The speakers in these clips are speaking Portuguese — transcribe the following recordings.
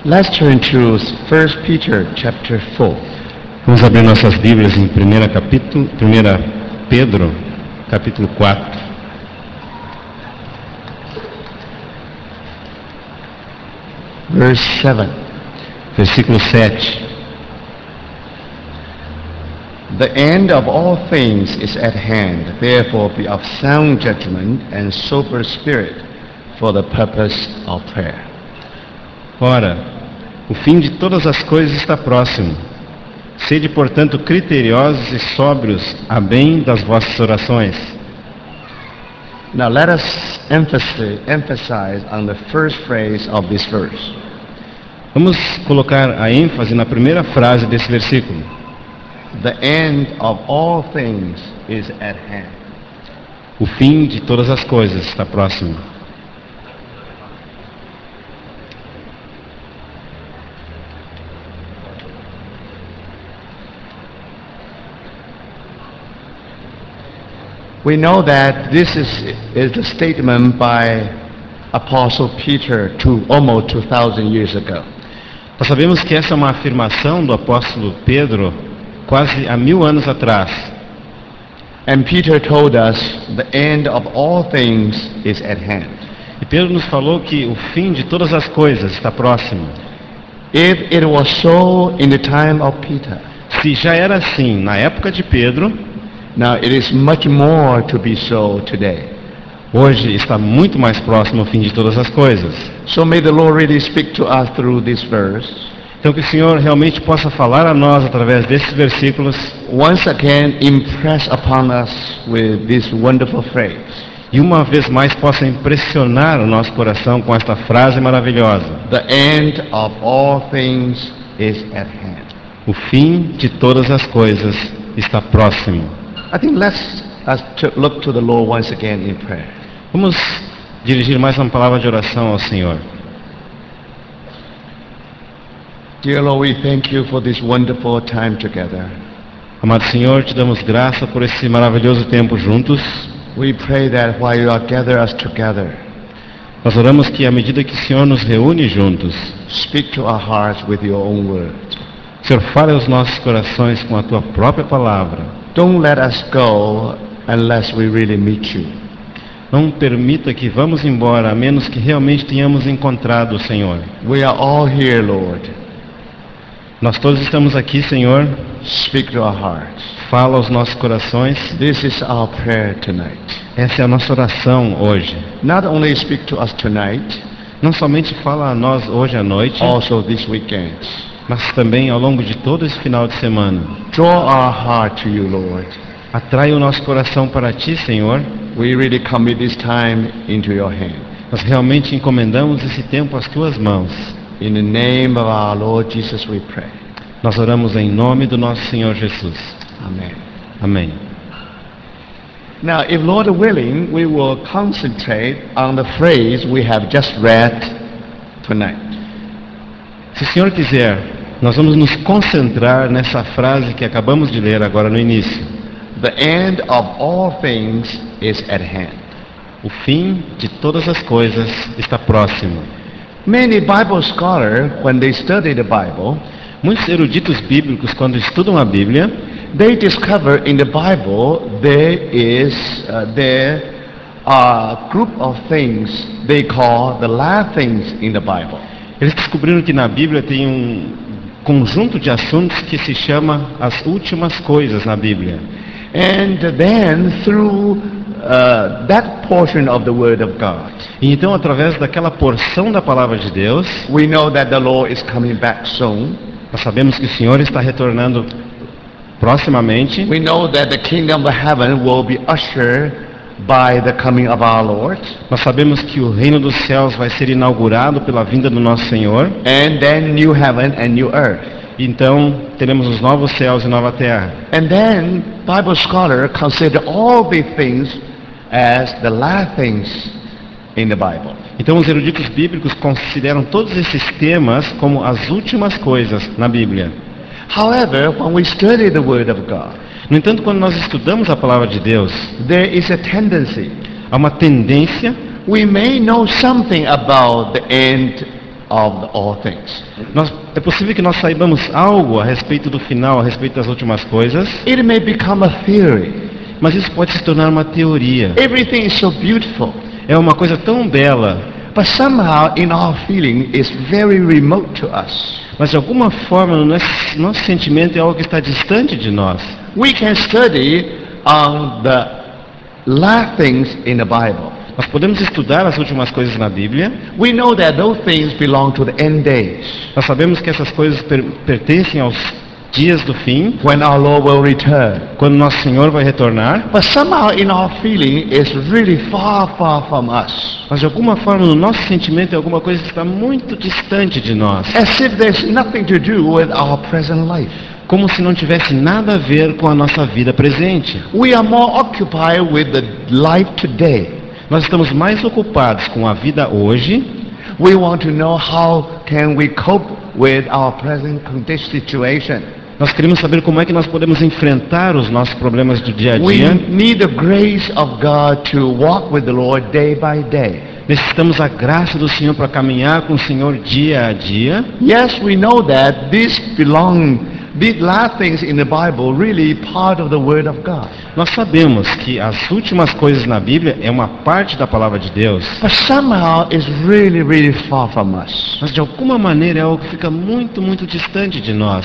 Let's turn to 1 Peter chapter 4. Vamos abrir nossas Bíblias em 1 Pedro, capítulo 4. Verse 7. Versículo 7. The end of all things is at hand. Therefore be of sound judgment and sober spirit for the purpose of prayer. Ora, o fim de todas as coisas está próximo. Sede, portanto, criteriosos e sóbrios a bem das vossas orações. Now let us emphasize on the first phrase of this verse. Vamos colocar a ênfase na primeira frase desse versículo. The end of all things is at hand. O fim de todas as coisas está próximo. We know that this is a statement by Apostle Peter almost 2,000 years ago. Nós sabemos que essa é uma afirmação do apóstolo Pedro quase há 1000 anos atrás. And Peter told us the end of all things is at hand. E Pedro nos falou que o fim de todas as coisas está próximo. If it was so in the time of Peter, Se já era assim na época de Pedro, now it is much more to be so today. hoje está muito mais próximo ao fim de todas as coisas. So may the Lord really speak to us through this verse. Então que o Senhor realmente possa falar a nós através desses versículos. Once again impress upon us with this wonderful phrase. E uma vez mais possa impressionar o nosso coração com esta frase maravilhosa. The end of all things is at hand. O fim de todas as coisas está próximo. I think let's look to the Lord once again in prayer. Vamos dirigir mais uma palavra de oração ao Senhor. Dear Lord, we thank you for this wonderful time together. Amado Senhor, te damos graça por esse maravilhoso tempo juntos. We pray that while you are gathered us together, Nós oramos que à medida que o Senhor nos reúne juntos, speak to our hearts with your own word. o Senhor fale aos nossos corações com a tua própria palavra. Don't let us go unless we really meet you. Não permita que vamos embora a menos que realmente tenhamos encontrado o Senhor. We are all here, Lord. Nós todos estamos aqui, Senhor. Speak to our hearts. Fala aos nossos corações. This is our prayer tonight. Essa é a nossa oração hoje. Not only speak to us tonight, Não somente fala a nós hoje à noite, also this weekend. mas também ao longo de todo esse final de semana. Draw our heart to you, Lord. Atrai o nosso coração para Ti, Senhor. We really commit this time into your hand. Nós realmente encomendamos esse tempo às Tuas mãos. In the name of our Lord Jesus we pray. Nós oramos em nome do nosso Senhor Jesus. Amen. Amém. Now, if Lord willing, we will concentrate on the phrase we have just read tonight. Se o Senhor quiser, nós vamos nos concentrar nessa frase que acabamos de ler agora no início. The end of all things is at hand. O fim de todas as coisas está próximo. Many Bible scholars, when they study the Bible, Muitos eruditos bíblicos, quando estudam a Bíblia, they discover in the Bible there are a group of things they call the last things in the Bible. eles descobriram que na Bíblia tem um conjunto de assuntos que se chama as últimas coisas na Bíblia. And then through that portion of the Word of God, E então, através daquela porção da palavra de Deus, we know that the Lord is coming back soon. nós sabemos que o Senhor está retornando proximamente. We know that the kingdom of heaven will be ushered by the coming of our Lord. Nós sabemos que o reino dos céus vai ser inaugurado pela vinda do nosso Senhor. And then new heaven and new earth. Então, teremos os novos céus e nova terra. And then Bible scholars consider all these things as the last things in the Bible. Então, os eruditos bíblicos consideram todos esses temas como as últimas coisas na Bíblia. However, when we study the Word of God, No entanto, quando nós estudamos a palavra de Deus, there is a tendency. há uma tendência. We may know something about the end of all things. É possível que nós saibamos algo a respeito do final, a respeito das últimas coisas, It may become a theory. mas isso pode se tornar uma teoria. Everything is so beautiful, É uma coisa tão bela, but somehow in our feeling it's very remote to us. mas de alguma forma o nosso sentimento é algo que está distante de nós. We can study on the last things in the Bible. Nós podemos estudar as últimas coisas na Bíblia. We know that those things belong to the end days, Nós sabemos que essas coisas pertencem aos dias do fim, when our Lord will return. quando nosso Senhor vai retornar. But somehow in our feeling it's really far, far from us. Mas de alguma forma no nosso sentimento é alguma coisa que está muito distante de nós. As if there's nothing to do with our present life. Como se não tivesse nada a ver com a nossa vida presente. We are more occupied with the life today. Nós estamos mais ocupados com a vida hoje. We want to know how can we cope with our present situation. Nós queremos saber como é que nós podemos enfrentar os nossos problemas do dia a We dia. need the grace of God to walk with the Lord day by day. Necessitamos a graça do Senhor para caminhar com o Senhor dia a dia. Yes, we know that these last things in the Bible really part of the Word of God. Nós sabemos que as últimas coisas na Bíblia é uma parte da palavra de Deus, But somehow it's really, really far from us. mas de alguma maneira é algo que fica muito, muito distante de nós.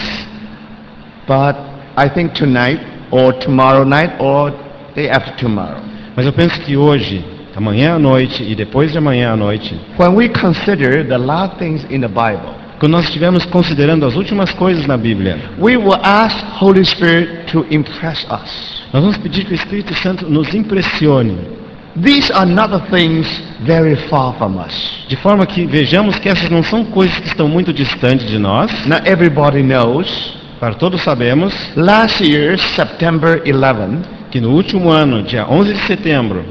But I think tonight or tomorrow night or day after tomorrow, Mas eu penso que hoje, amanhã à noite e depois de amanhã à noite, when we consider the last things in the Bible, quando nós estivermos considerando as últimas coisas na Bíblia, we will ask Holy Spirit to impress us. nós vamos pedir que o Espírito Santo nos impressione, These are not the things very far from us. de forma que vejamos que essas não são coisas que estão muito distantes de nós. Now everybody knows, Para todos sabemos last year, September 11, que no último ano, dia 11 de setembro,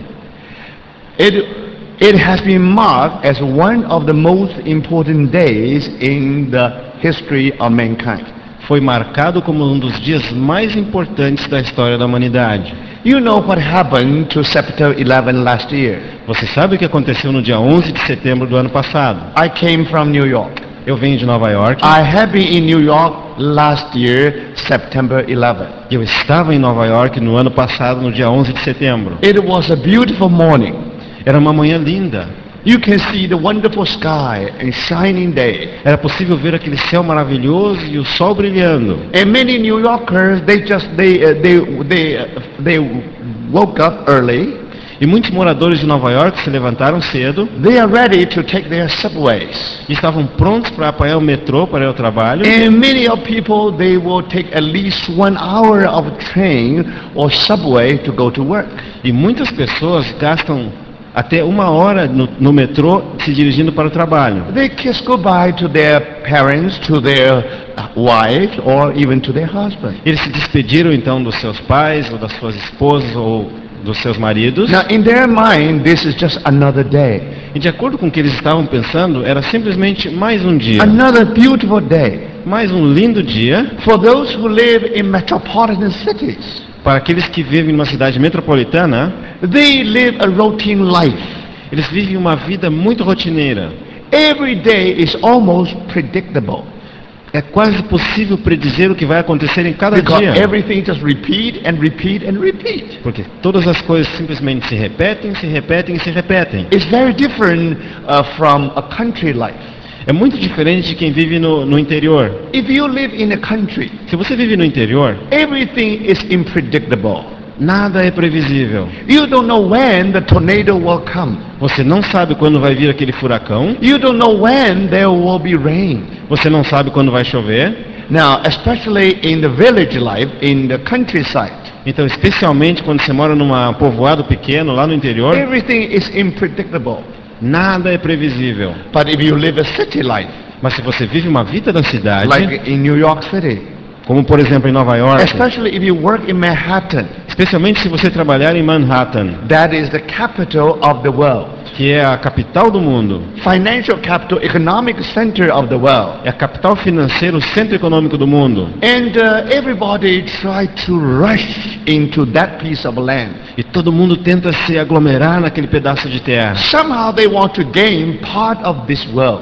it has been marked as one of the most important days in the history of mankind. foi marcado como um dos dias mais importantes da história da humanidade. You know what happened to September 11 last year. Você sabe o que aconteceu no dia 11 de setembro do ano passado? I came from New York. Eu venho de Nova York. I have been in New York last year, September 11. Eu estava em Nova York no ano passado, no dia 11 de setembro. It was a beautiful morning. Era uma manhã linda. You can see the wonderful sky and shining day. Era possível ver aquele céu maravilhoso e o sol brilhando. And many New Yorkers, they woke up early. E muitos moradores de Nova York se levantaram cedo They are ready to take their subways. e estavam prontos para apanhar o metrô para ir ao trabalho. And many of people, they will take at least 1 hour of train or subway to go to work. E muitas pessoas gastam até 1 hora no metrô se dirigindo para o trabalho. They kiss goodbye to their parents, to their wife, or even to their husband. Eles se despediram então dos seus pais, ou das suas esposas, ou dos seus maridos. Now, in their mind, this is just another day. E de acordo com o que eles estavam pensando, era simplesmente mais um dia. Another beautiful day. Mais um lindo dia For those who live in metropolitan cities, para aqueles que vivem numa cidade metropolitana. they live a routine life. Eles vivem uma vida muito rotineira. Every day is almost predictable. É quase possível predizer o que vai acontecer em cada Because dia. everything just repeat and repeat and repeat. Porque todas as coisas simplesmente se repetem, se repetem e se repetem. It's very different from a country life. É muito diferente de quem vive no interior. If you live in a country, Se você vive no interior, everything is unpredictable. nada é previsível. You don't know when the tornado will come. Você não sabe quando vai vir aquele furacão. You don't know when there will be rain. Você não sabe quando vai chover. Now, especially in the village life, in the countryside, Então, especialmente quando você mora num povoado pequeno, lá no interior, everything is unpredictable. nada é previsível. But if you live a city life, Mas se você vive uma vida da cidade, like in New York City, como por exemplo em Nova York, especially if you work in Manhattan, especialmente se você trabalhar em Manhattan, that is the capital of the world, que é a capital do mundo, financial capital, economic center of the world. é a capital financeira, o centro econômico do mundo. And everybody try to rush into that piece of land. E todo mundo tenta se aglomerar naquele pedaço de terra. Somehow they want to gain part of this world.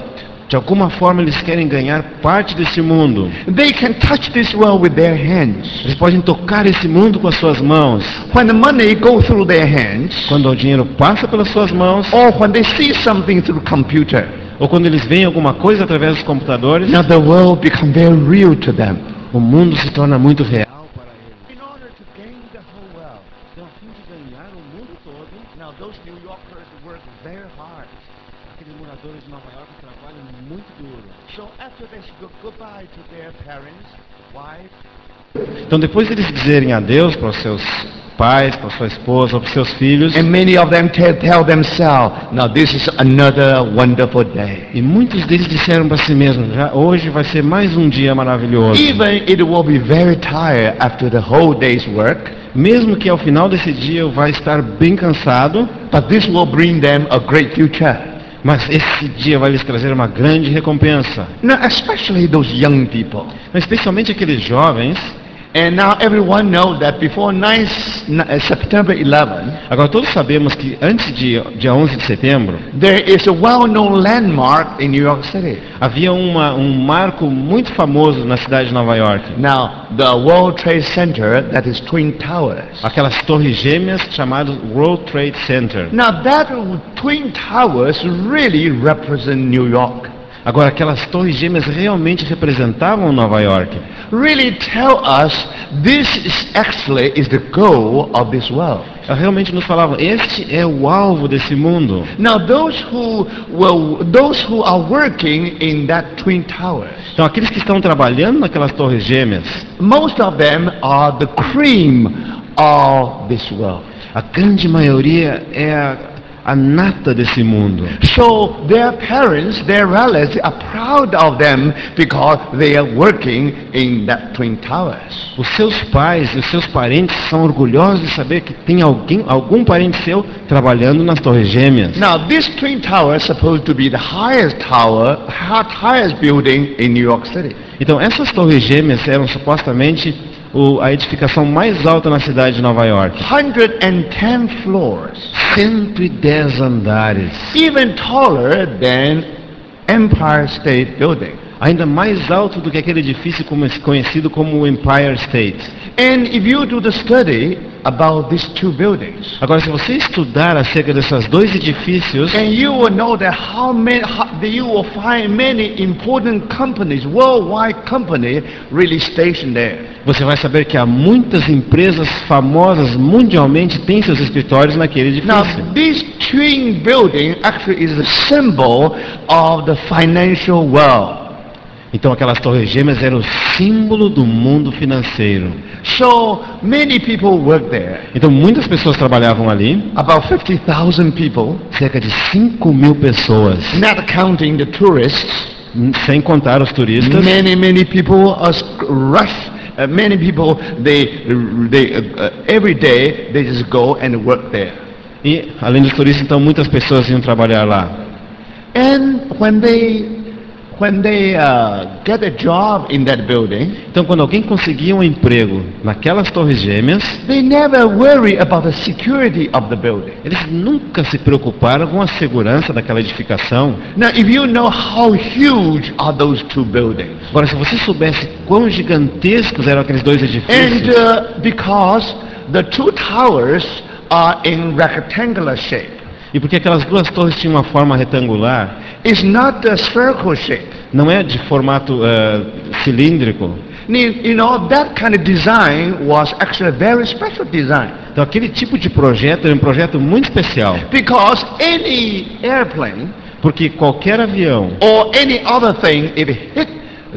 De alguma forma eles querem ganhar parte desse mundo. They can touch this world with their hands. Eles podem tocar esse mundo com as suas mãos. When the money goes through their hands, Quando o dinheiro passa pelas suas mãos, or when they see something through computer, ou quando eles veem alguma coisa através dos computadores, now the world become very real to them. o mundo se torna muito real para eles. In order to gain the whole world, Então, a fim de ganhar o mundo todo, now those New Yorkers work very hard. aqueles moradores de Nova York trabalham muito duro. So after they say goodbye to their parents, wife, Então, depois deles dizerem adeus para os seus pais, para sua esposa, ou para os seus filhos, and many of them tell themselves, now this is another wonderful day. e muitos deles disseram para si mesmos, já hoje vai ser mais um dia maravilhoso. Even it will be very tired after the whole day's work, Mesmo que ao final desse dia eu vá estar bem cansado, but this will bring them a great future. mas esse dia vai lhes trazer uma grande recompensa. Now, especially those young people. Mas especialmente aqueles jovens. And now everyone knows that before September 11, Agora todos sabemos que antes de dia 11 de setembro, there is a well-known landmark in New York City. havia um marco muito famoso na cidade de Nova York. Now, the World Trade Center, that is Twin Towers. Aquelas torres gêmeas chamadas World Trade Center. Now, that Twin Towers really represent New York. Agora aquelas torres gêmeas realmente representavam Nova York. Really tell us this is the goal of this world. Elas realmente nos falavam, este é o alvo desse mundo. Now, those who are working in that Twin Towers, Então aqueles que estão trabalhando naquelas torres gêmeas, most of them are the cream of this world. a grande maioria é a nata desse mundo. So their parents, their relatives are proud of them because they are working in that Twin Towers. Os seus pais e os seus parentes são orgulhosos de saber que tem algum parente seu trabalhando nas torres gêmeas. Now, this Twin Tower is supposed to be the highest building in New York City. Então essas torres gêmeas eram supostamente a edificação mais alta na cidade de Nova York. 110 floors, 110 andares, even taller than Empire State Building. ainda mais alto do que aquele edifício conhecido como o Empire State. And if you do the study about these two buildings, Agora, se você estudar acerca desses dois edifícios, and you will know that you will find many important companies, worldwide companies, really stationed there. você vai saber que há muitas empresas famosas mundialmente têm seus escritórios naquele Now, edifício. this twin building actually is a symbol of the financial world. Então aquelas torres gêmeas eram o símbolo do mundo financeiro. So many people work there. Então muitas pessoas trabalhavam ali, About 50,000 people, cerca de 5.000 pessoas, not counting the tourists. sem contar os turistas. Many people are rush. Many people every day they just go and work there. E além dos turistas, então muitas pessoas iam trabalhar lá. And when they get a job in that building, Então quando alguém conseguia um emprego naquelas torres gêmeas, they never worry about the security of the building. eles nunca se preocuparam com a segurança daquela edificação. Now, if you know how huge are those two buildings, Agora, se você soubesse quão gigantescos eram aqueles dois and edifícios, because the two towers are in rectangular shape, e porque aquelas duas torres tinham uma forma retangular, it's not a spherical shape. não é de formato cilíndrico. You know, that kind of design was actually a very special design. Então aquele tipo de projeto era um projeto muito especial, Because any airplane porque qualquer avião or any other thing, if it hit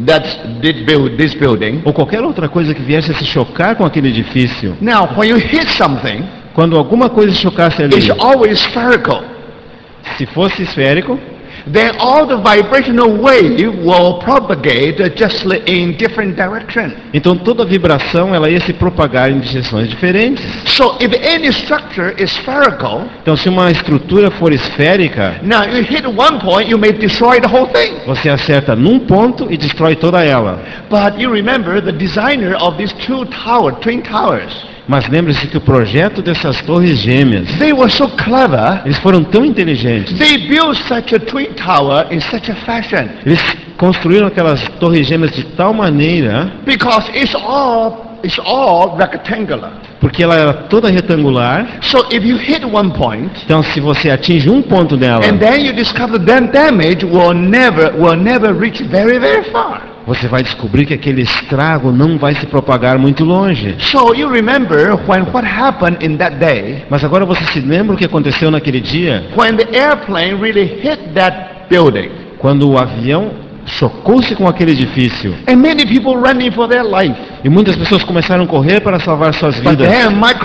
this building, ou qualquer outra coisa que viesse a se chocar com aquele edifício, now when you hit something, quando alguma coisa chocasse ali, it's always spherical. se fosse esférico, Then all the vibrational wave will propagate just in different directions. então toda a vibração ela ia se propagar em direções diferentes. So if any structure is spherical, Então se uma estrutura for esférica, now you hit one point, you may destroy the whole thing. você acerta num ponto e destrói toda ela. But you remember the designer of these twin towers, Mas lembre-se que o projeto dessas torres gêmeas, they were so clever. eles foram tão inteligentes. They built such a twin tower in such a fashion Eles construíram aquelas torres gêmeas de tal maneira, because it's all rectangular. porque ela era toda retangular. So if you hit one point, Então, se você atinge um ponto dela, and then you discover that damage will never reach very, very far. você vai descobrir que aquele estrago não vai se propagar muito longe. So you remember what happened in that day, Mas agora você se lembra o que aconteceu naquele dia? when the airplane really hit that building, Quando o avião chocou-se com aquele edifício. and many people running for their life. E muitas pessoas começaram a correr para salvar suas But vidas.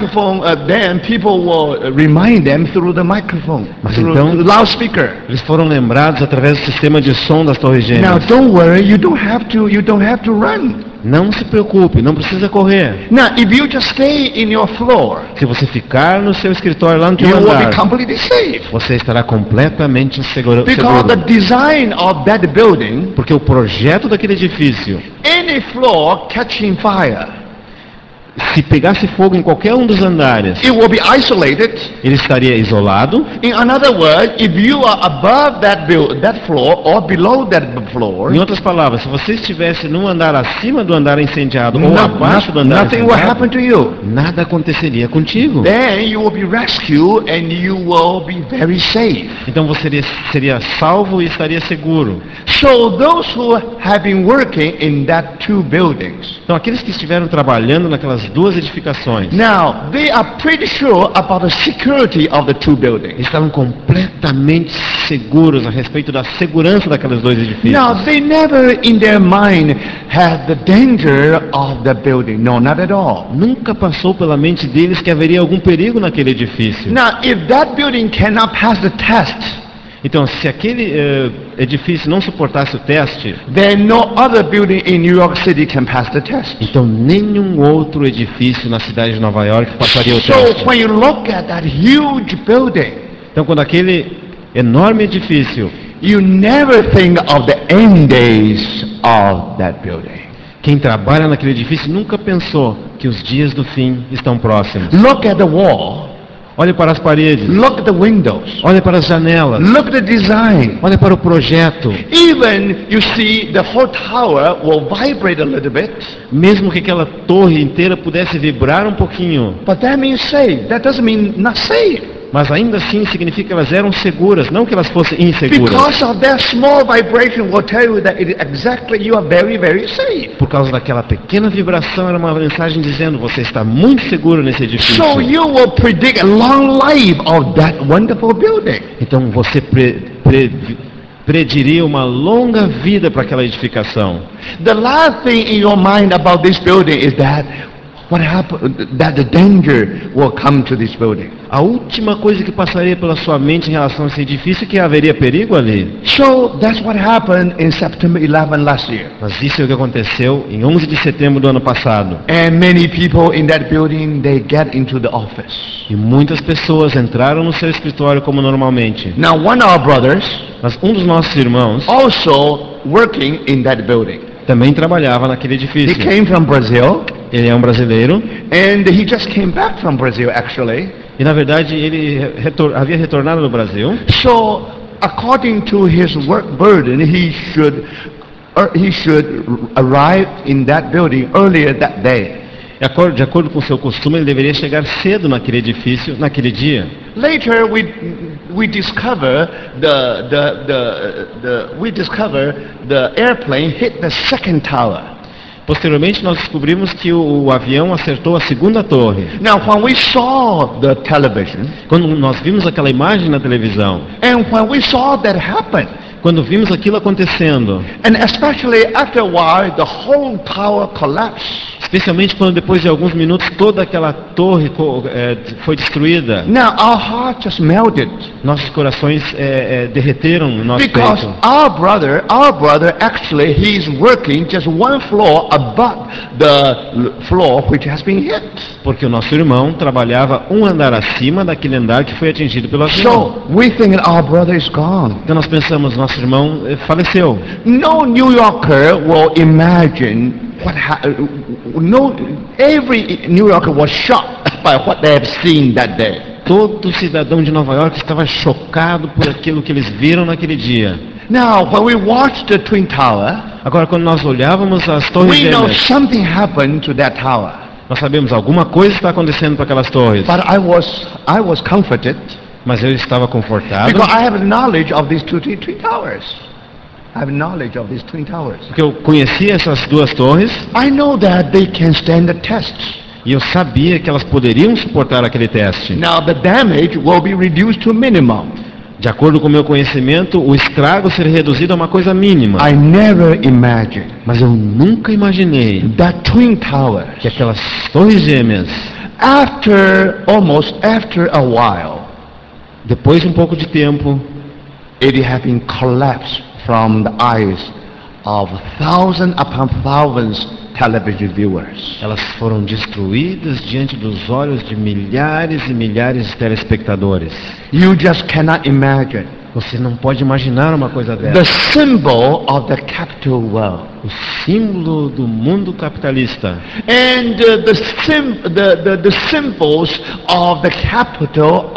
then people will remind them through the microphone, Mas through então- the loudspeaker. Eles foram lembrados através do sistema de som das torres Now gêmeas. don't worry, you don't have to run. Não se preocupe, não precisa correr. Now if you just stay in your floor, Se você ficar no seu escritório lá no you teu will be andar, completely safe. você estará completamente seguro. Because the design of that building, Porque o projeto daquele edifício, any floor catching fire, se pegasse fogo em qualquer um dos andares, it will be isolated. ele estaria isolado. In another word, if you are above that floor or below that floor, Em outras palavras, se você estivesse num andar acima do andar incendiado ou abaixo do andar nothing will happen incendiado, to you. nada aconteceria contigo. Then you will be rescued and you will be very safe. Então você seria salvo e estaria seguro. So those who have been working in that two buildings, Então aqueles que estiveram trabalhando naquelas duas edificações, now they are pretty sure about the security of the two buildings. estavam completamente seguros a respeito da segurança daqueles dois edifícios. Now they never in their mind had the danger of the building. No, not at all. Nunca passou pela mente deles que haveria algum perigo naquele edifício. Now if that building cannot pass the test, Então, se aquele edifício não suportasse o teste, then no other building in New York City can pass the test. então nenhum outro edifício na cidade de Nova York passaria o So teste. when you look at that huge building, Então, quando aquele enorme edifício, you never think of the end days of that building. quem trabalha naquele edifício nunca pensou que os dias do fim estão próximos. Look at the wall. Olhe para as paredes, Look at the windows. olhe para as janelas, Look at the design. olhe para o projeto. Even you see the whole tower will vibrate a little bit, Mesmo que aquela torre inteira pudesse vibrar um pouquinho, but that means safe. That doesn't mean not safe. mas ainda assim significa que elas eram seguras, não que elas fossem inseguras. Because of that small vibration will tell you that exactly you are very, very safe. Por causa daquela pequena vibração, era uma mensagem dizendo: você está muito seguro nesse edifício. So you will predict a long life of that wonderful building. Então você prediria uma longa vida para aquela edificação. The last thing in your mind about this building is that what happened, that the danger will come to this building. A última coisa que passaria pela sua mente em relação a esse edifício é que haveria perigo ali. So that's what happened in September 11 last year. Mas isso é o que aconteceu em 11 de setembro do ano passado. And many people in that building, they get into the office. E muitas pessoas entraram no seu escritório como normalmente. Now one of our brothers Mas um dos nossos irmãos also working in that building. também trabalhava naquele He edifício. came from Brazil, Ele é um brasileiro and he just came back from Brazil actually. e na verdade ele havia retornado do Brasil. So according to his work burden, he should arrive in that building earlier that day. De acordo com o seu costume, ele deveria chegar cedo naquele edifício, naquele dia. Later, we discover the airplane hit the second tower. Posteriormente, nós descobrimos que o avião acertou a segunda torre. Now, when we saw the television, Quando nós vimos aquela imagem na televisão, and when we saw that happen, quando vimos aquilo acontecendo, and especially after a while, the whole tower collapsed. especialmente quando depois de alguns minutos toda aquela torre foi destruída, Now, our heart just melted. nossos corações derreteram no nosso Because peito. our brother actually, he's working just one floor above the floor which has been hit. Porque o nosso irmão trabalhava um andar acima daquele andar que foi atingido pelo avião. So we think our brother is gone. Então nós pensamos, nosso irmão faleceu. No New Yorker will imagine no, every New Yorker was shocked by what they have seen that day. Todo cidadão de Nova York estava chocado por aquilo que eles viram naquele dia. Now, when we watched the Twin Tower, Agora, quando nós olhávamos as torres we know gêmeas, something happened to that tower. nós sabemos alguma coisa está acontecendo para aquelas torres. But I was comforted Mas eu estava confortado, because I have knowledge of these twin towers. I have knowledge of these twin towers. porque eu conhecia essas duas torres I know that they can stand the test. e eu sabia que elas poderiam suportar aquele teste. Now the damage will be reduced to minimum. De acordo com o meu conhecimento, o estrago seria reduzido a uma coisa mínima. I never imagined Mas eu nunca imaginei that twin towers, que aquelas torres gêmeas, after a while, depois de um pouco de tempo, it had been collapsed from the eyes of thousands upon thousands television viewers. elas foram destruídas diante dos olhos de milhares e milhares de telespectadores. You just cannot imagine Você não pode imaginar uma coisa the dessa. symbol of the capital world. O símbolo do mundo capitalista And the symbols of the capital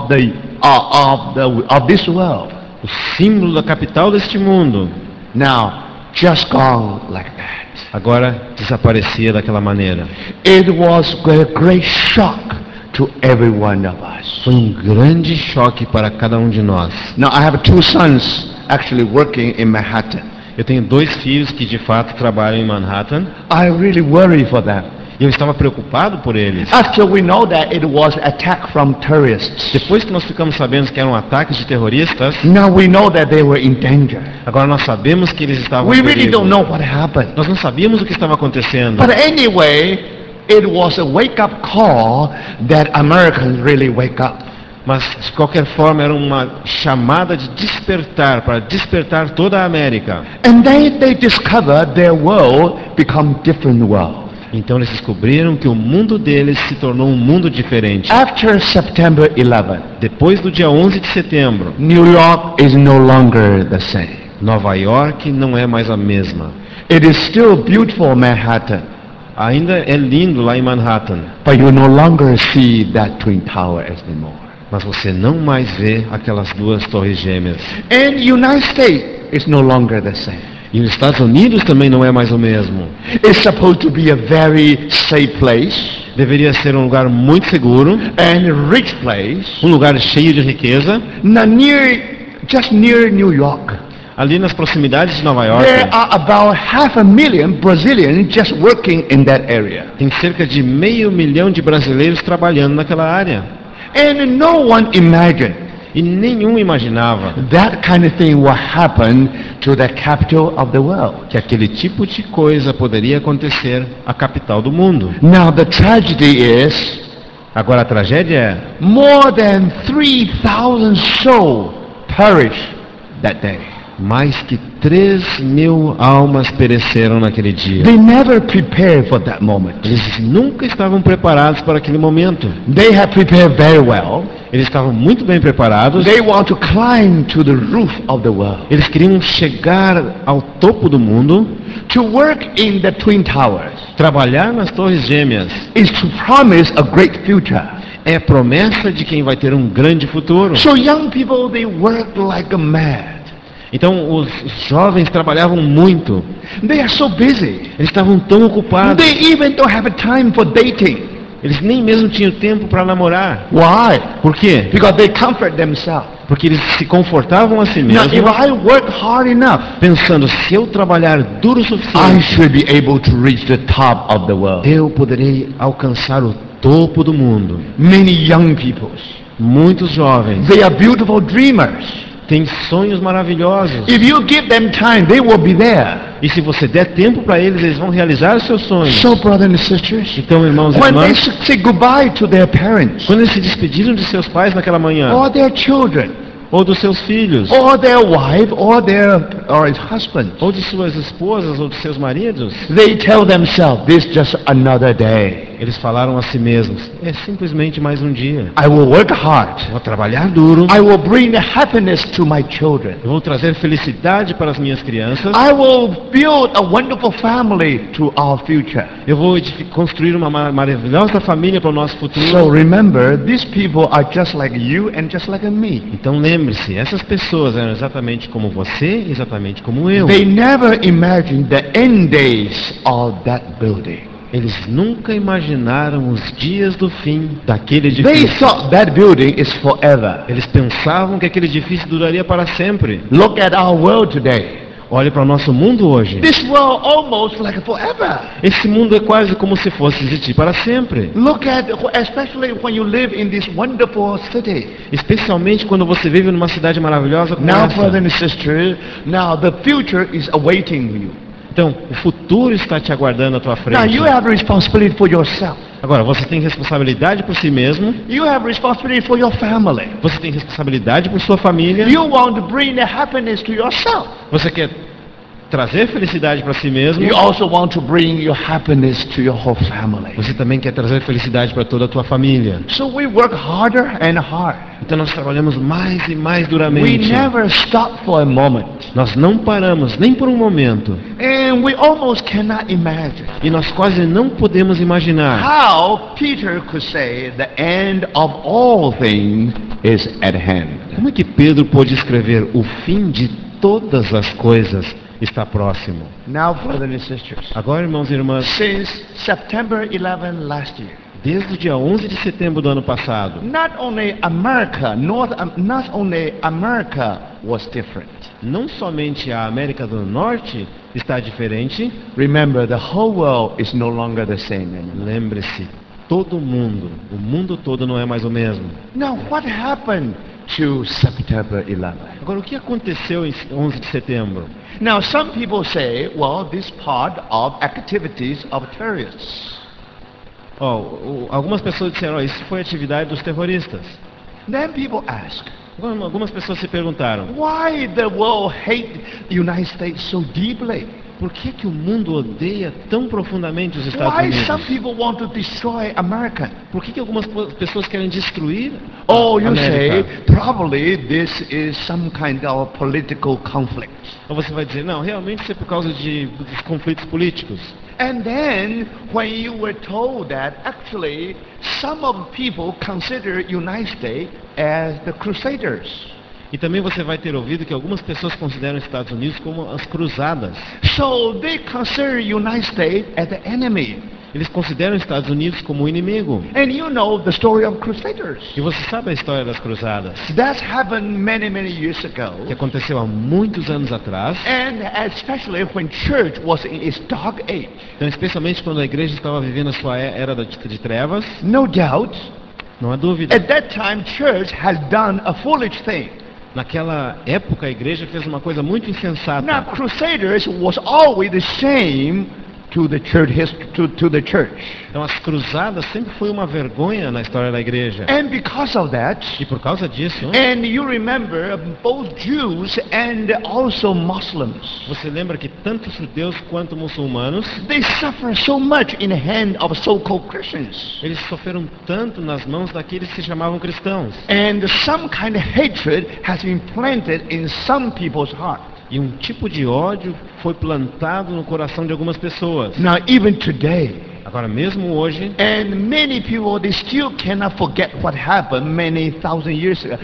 of this world. o símbolo da capital deste mundo, Now, just gone like that. agora desaparecia daquela maneira. It was a great shock to every one of us. Foi um grande choque para cada um de nós. Now, I have two sons actually working in Manhattan. Eu tenho dois filhos que de fato trabalham em Manhattan I really worry for them. e eu estava preocupado por eles. After we know that it was attack from terrorists, Depois que nós ficamos sabendo que eram ataques de terroristas, now we know that they were in danger. agora nós sabemos que eles estavam We em really perigo. don't know what happened. Nós não sabíamos o que estava acontecendo. But anyway, it was a wake-up call that Americans really wake up. Mas de qualquer forma era uma chamada de despertar, para despertar toda a América. And they discovered their world become different world. Então eles descobriram que o mundo deles se tornou um mundo diferente. After September 11, Depois do dia 11 de setembro, New York is no longer the same. Nova York não é mais a mesma. It is still beautiful Manhattan, Ainda é lindo lá em Manhattan, but you no longer see that twin tower anymore. mas você não mais vê aquelas duas torres gêmeas. And United States is no longer the same. E os Estados Unidos também não é mais o mesmo. It's supposed to be a very safe place Deveria ser um lugar muito seguro, and rich place, um lugar cheio de riqueza. just near New York. Ali nas proximidades de Nova York, There are about 500,000 Brazilians just working in that area. tem cerca de 500.000 de brasileiros trabalhando naquela área. And no one imagined E nenhum imaginava that kind of thing will happen to the capital of the world. que aquele tipo de coisa poderia acontecer à capital do mundo. Now the tragedy is Agora a tragédia é, more than 3,000 souls perished that day. mais que 3.000 almas pereceram naquele dia. They never prepared for that moment. Eles nunca estavam preparados para aquele momento. They have prepared very well. Eles estavam muito bem preparados. They want to climb to the roof of the world, Eles queriam chegar ao topo do mundo, to work in the twin towers trabalhar nas torres gêmeas. is to promise a great future. É a promessa de quem vai ter um grande futuro. So young people, they work like a mad. Então os jovens trabalhavam muito. They are so busy. Eles estavam tão ocupados. They even don't have time for dating. Eles nem mesmo tinham tempo para namorar. Why? Por quê? Because they comfort themselves. Porque eles se confortavam a si Now, if mesmos, I work hard enough, pensando, se eu trabalhar duro o I suficiente, should be able to reach the top of the world. eu poderei alcançar o topo do mundo. Many young people, Muitos jovens they are beautiful dreamers. têm sonhos maravilhosos. If you give them time, they will be there. E se você der tempo para eles, eles vão realizar os seus sonhos. So, brothers and sisters, Então, irmãos e when they irmãs, say goodbye to their parents, quando eles se despediram de seus pais naquela manhã, or their children, ou dos seus filhos, or their wife, or his husband, ou de suas esposas, ou de seus maridos, they tell themselves, this is just another day. Eles falaram a si mesmos: é simplesmente mais um dia. I will work hard. Vou trabalhar duro. I will bring happiness to my children. Eu vou trazer felicidade para as minhas crianças. I will build a wonderful family to our future. Eu vou construir uma maravilhosa família para o nosso futuro. So remember, these people are just like you and just like me. Então lembre-se, essas pessoas eram exatamente como você, exatamente como eu. They never imagined the end days of that building. Eles nunca imaginaram os dias do fim daquele They edifício. thought that building is forever. Eles pensavam que aquele edifício duraria para sempre. Look at our world today. Olhe para o nosso mundo hoje. This world almost like forever. Esse mundo é quase como se fosse existir para sempre. Look at, especially when you live in this wonderful city. Especialmente quando você vive numa cidade maravilhosa como Now, essa. brother and sister, now the future is awaiting you. Então, o futuro está te aguardando à tua Now frente. you have responsibility for yourself. Agora, você tem responsabilidade por si mesmo. You have responsibility for your family. Você tem responsabilidade por sua família. You want to bring the happiness to yourself. Você quer trazer felicidade para si mesmo. You also want to bring your happiness to your whole family. Você também quer trazer felicidade para toda a tua família. So we work harder and hard. Então nós trabalhamos mais e mais We duramente. never stop for a moment. Nós não paramos nem por um momento. And we almost cannot imagine E nós quase não podemos imaginar how Peter could say the end of all things is at hand. como é que Pedro pôde escrever o fim de todas as coisas está próximo. Now, brothers and sisters, Agora, irmãos e irmãs, since September 11 last year, desde o dia 11 de setembro do ano passado, not only America was different. não somente a América do Norte está diferente, Remember, the whole world is no longer the same anymore. lembre-se, todo mundo, o mundo todo não é mais o mesmo. Now, what happened to September 11? Agora, o que aconteceu em 11 de setembro? Now, some people say, well, this part of activities of terrorists. Algumas pessoas disseram, isso foi atividade dos terroristas. Then people ask, Agora, algumas pessoas se perguntaram, why the world hate the United States so deeply? por que o mundo odeia tão profundamente os Estados Why Unidos? some people want to destroy America? Por que algumas pessoas querem destruir Oh, a you say, América? probably this is some kind of political conflict. Ou você vai dizer, não, realmente isso é por causa dos conflitos políticos. And then, when you were told that actually some of people consider United States as the Crusaders. E também você vai ter ouvido que algumas pessoas consideram os Estados Unidos como as cruzadas. So they consider United States as the enemy. Eles consideram os Estados Unidos como o inimigo. And you know the story of Crusaders. E você sabe a história das cruzadas, That happened many, many years ago. que aconteceu há muitos anos atrás. And especially when church was in its dark age. Então, especialmente quando a igreja estava vivendo a sua era de trevas, No doubt, não há dúvida. at that time church had done a foolish thing. Naquela época a igreja fez uma coisa muito Now, insensata. Crusaders was always the same to the church, to the church. Então as cruzadas sempre foi uma vergonha na história da igreja. And because of that, E por causa disso, and you remember both Jews and also Muslims, você lembra que tanto judeus quanto muçulmanos, they suffer so much in the hand of so-called Christians. eles sofreram tanto nas mãos daqueles que se chamavam cristãos. And some kind of hatred has been planted in some people's heart. E um tipo de ódio foi plantado no coração de algumas pessoas. Now, even today, Agora mesmo hoje, and many people, they still cannot forget what happened many thousand years ago,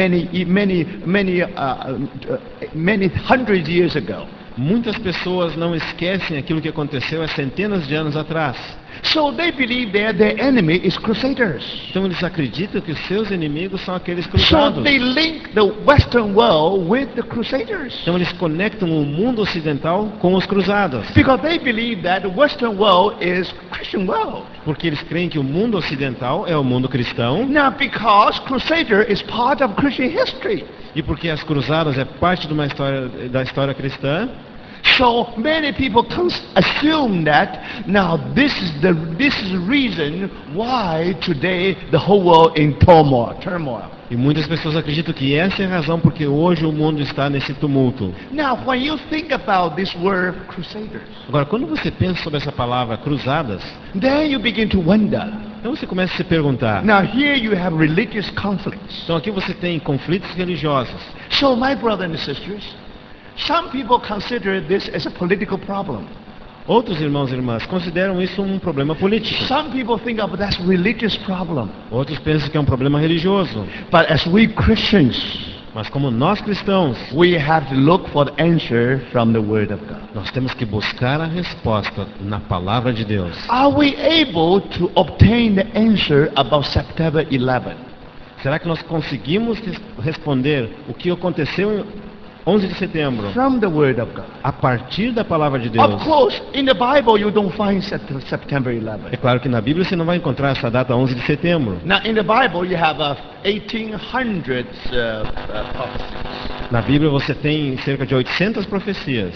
many hundreds years ago. muitas pessoas não esquecem aquilo que aconteceu há centenas de anos atrás. So they believe that their enemy is Crusaders. Então eles acreditam que os seus inimigos são aqueles So cruzados. they link the Western world with the Crusaders. Então eles conectam o mundo ocidental com os cruzados. Because they believe that the Western world is Christian world. Porque eles creem que o mundo ocidental é o mundo cristão. Now, because Crusader is part of Christian history. E porque as cruzadas é parte de uma história da história cristã. So many people assume that now this is the reason why today the whole world in turmoil. E muitas pessoas acreditam que essa é a razão porque hoje o mundo está nesse tumulto. Now, when you think about this word crusaders, Agora, quando você pensa sobre essa palavra cruzadas, then you begin to wonder. então você começa a se perguntar. Now, here you have religious conflicts. Então aqui você tem conflitos religiosos. So, my brothers and sisters, some people consider this as a political problem. Outros irmãos e irmãs consideram isso um problema político. Some people think of that's religious problem. Outros pensam que é um problema religioso. But as we Christians, Mas como nós cristãos, we have to look for the answer from the Word of God. nós temos que buscar a resposta na palavra de Deus. Are we able to obtain the answer about September 11? Será que nós conseguimos responder o que aconteceu em 11 de setembro From the Word of God. a partir da palavra de Deus? Of course, in the Bible you don't find September 11. É claro que na Bíblia você não vai encontrar essa data 11 de setembro. Now, in the Bible you have 1800 prophecies. Na Bíblia você tem cerca de 800 profecias.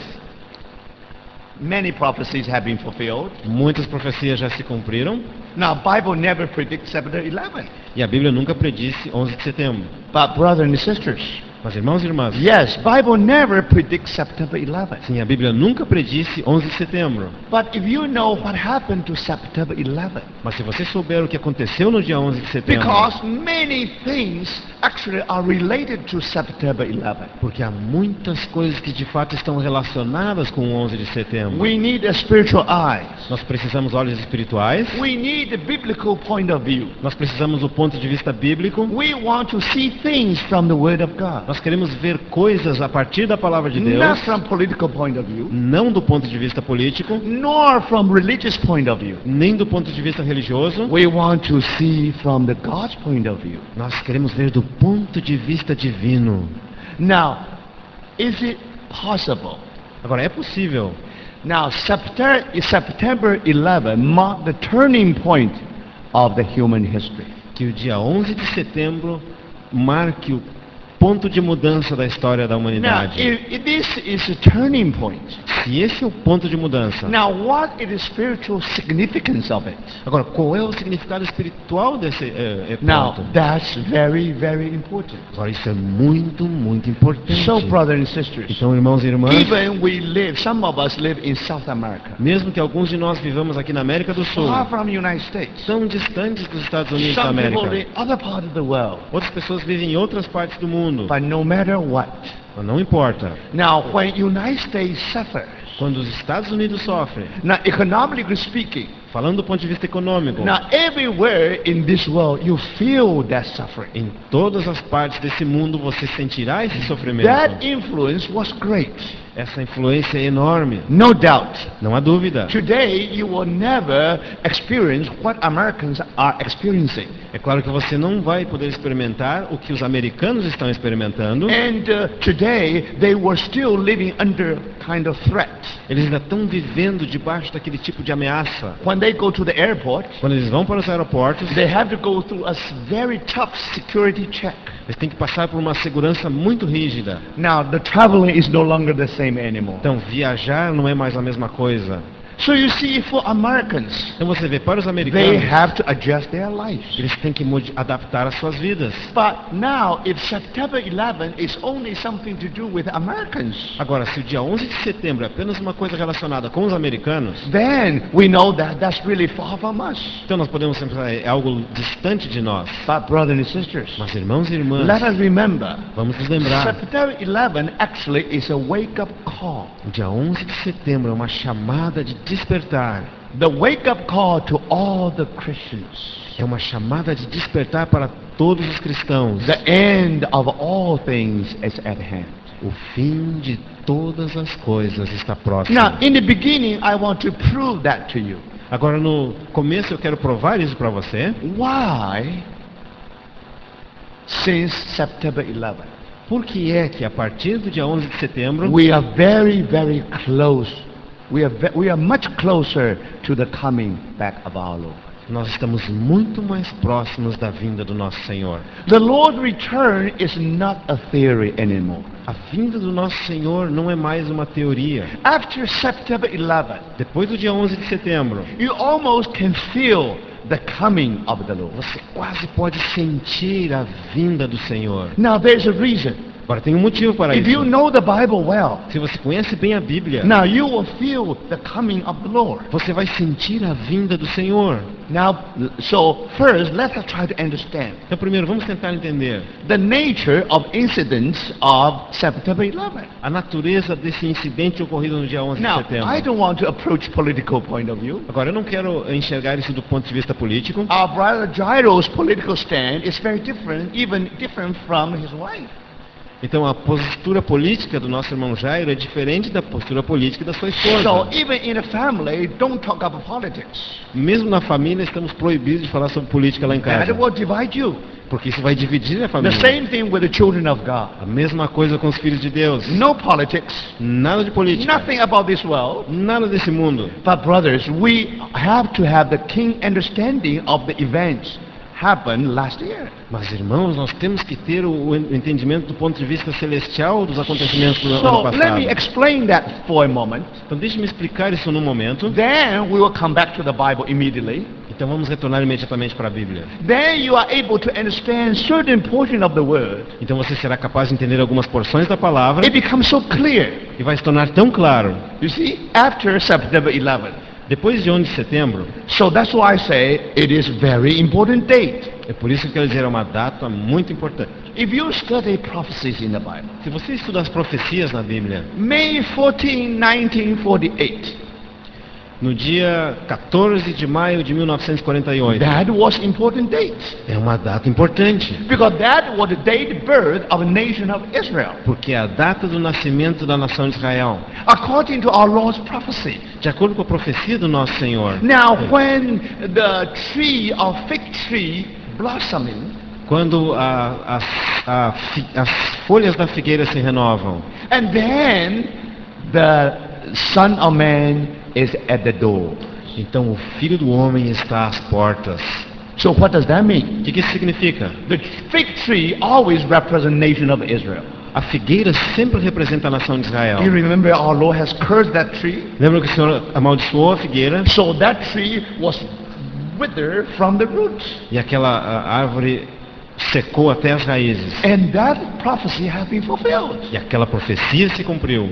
Many prophecies have been fulfilled. Muitas profecias já se cumpriram. Now, Bible never predicts September 11. E a Bíblia nunca predisse 11 de setembro. But brothers and sisters, Mas irmãos e irmãs, yes, Bible never predicts September 11. sim, a Bíblia nunca predisse 11 de setembro. But if you know what happened to September 11, Mas se você souber o que aconteceu no dia 11 de setembro, because many things actually are related to September 11. porque há muitas coisas que de fato estão relacionadas com o 11 de setembro. We need a spiritual eyes. Nós precisamos olhos espirituais, We need a biblical point of view. nós precisamos do ponto de vista bíblico, We want to see things from the Word of God, nós queremos ver coisas a partir da palavra de Deus, not from political point of view, não do ponto de vista político, nor from religious point of view. nem do ponto de vista religioso. We want to see from the God's point of view. Nós queremos ver do ponto de vista divino. Now, is it possible? Agora, é possível Now, September 11 marked the turning point of the human history. que o dia 11 de setembro marque o ponto de mudança da história da Now, humanidade. if this is a turning point, Se esse é o ponto de mudança, now what is the spiritual significance of it? agora, qual é o significado espiritual desse Now, ponto? that's very, very important. Agora, isso é muito, muito importante. So, brothers and sisters, Então, irmãos e irmãs, even we live, some of us live in South America, mesmo que alguns de nós vivamos aqui na América do Sul, far from the United States. tão distantes dos Estados Unidos da Some people América, live in other parts of the world. outras pessoas vivem em outras partes do mundo, But no matter what, mas não importa. now when United States suffers, Quando os Estados Unidos sofrem, now economically speaking, falando do ponto de vista econômico, now everywhere in this world you feel that suffering. em todas as partes desse mundo você sentirá esse sofrimento. That influence was great, Essa influência é enorme, no doubt. não há dúvida. Today you will never experience what Americans are experiencing. É claro que você não vai poder experimentar o que os americanos estão experimentando. And today they were still living under kind of threat. Eles ainda estão vivendo debaixo daquele tipo de ameaça. When they go to the airport, Quando eles vão para os aeroportos, they have to go through a very tough security check. eles têm que passar por uma segurança muito rígida. Now the traveling is no longer the same anymore. Então, viajar não é mais a mesma coisa. So you see, for Americans, Então você vê, para os they americanos, have to adjust their lives. eles têm que adaptar as suas vidas. But now, if September 11 is only something to do with Americans, Agora, se o dia 11 de setembro é apenas uma coisa relacionada com os americanos, then we know that that's really far from us. então nós podemos pensar, é algo distante de nós. But brothers and sisters, Mas irmãos e irmãs, let us remember, vamos nos lembrar, September 11 actually is a wake-up call. o dia 11 de setembro é uma chamada de despertar. The wake-up call to all the Christians. É uma chamada de despertar para todos os cristãos. The end of all things is at hand. O fim de todas as coisas está próximo. Now, in the beginning, I want to prove that to you. Agora, no começo, eu quero provar isso para você. Why? Since September 11, Por que é que a partir do dia 11 de setembro, we are very, very close. We are much closer to the coming back of our Lord. nós estamos muito mais próximos da vinda do nosso Senhor. The Lord's return is not a theory anymore. A vinda do nosso Senhor não é mais uma teoria. After September 11, Depois do dia 11 de setembro, you almost can feel the coming of the Lord. você quase pode sentir a vinda do Senhor. Now there's a reason. Agora tem um motivo para If you isso. know the Bible well, Se você conhece bem a Bíblia, now you will feel the coming of the Lord. você vai sentir a vinda do Senhor. Now, so first, let's try to understand Então, primeiro, vamos tentar entender the nature of incidents of September 11. a natureza desse incidente ocorrido no dia 11 de Now, setembro. I don't want to approach political point of view. Agora, eu não quero enxergar isso do ponto de vista político. Our brother Jairo's political stand is very different, even different from his wife. Então, a postura política do nosso irmão Jairo é diferente da postura política da sua So esposa. even in a family, don't talk about politics. Mesmo na família, estamos proibidos de falar sobre política lá em That casa, will divide you. porque isso vai dividir a The família. same thing with the children of God. A mesma coisa com os filhos de Deus. No politics, Nada de política, nothing about this world. nada desse mundo. But brothers, we have to have the keen understanding of the events happened last year. Mas, irmãos, nós temos que ter o entendimento do ponto de vista celestial dos acontecimentos do ano So let passado. me explain that for a moment. Então, deixe-me explicar isso num momento. Then we will come back to the Bible immediately. Então, vamos retornar imediatamente para a Bíblia. Then you are able to understand certain portion of the word. Então, você será capaz de entender algumas porções da palavra It becomes so clear. e vai se tornar tão claro. You see, after September 11. Depois de 11 de setembro, So that's why I say it is very important date. é por isso que eu quero dizer, é uma data muito importante. If you study prophecies in the Bible, Se você estuda as profecias na Bíblia, May 14, 1948, no dia 14 de maio de 1948, that was important date. é uma data importante, Because that was the date birth of the nation of Israel. porque é a data do nascimento da nação de Israel. According to our Lord's prophecy. De acordo com a profecia do nosso Senhor, Now when the tree of fig tree blossoming, quando as folhas da figueira se renovam, and then the Son of Man is at the door. então o Filho do Homem está às portas. So what does that mean? O que isso significa? The fig tree always represents the nation of Israel. A figueira sempre representa a nação de Israel. You remember our Lord has cursed that tree? Lembra que o Senhor amaldiçoou a figueira? So that tree was withered from the roots. E aquela árvore secou até as raízes. And that prophecy has been fulfilled. E aquela profecia se cumpriu.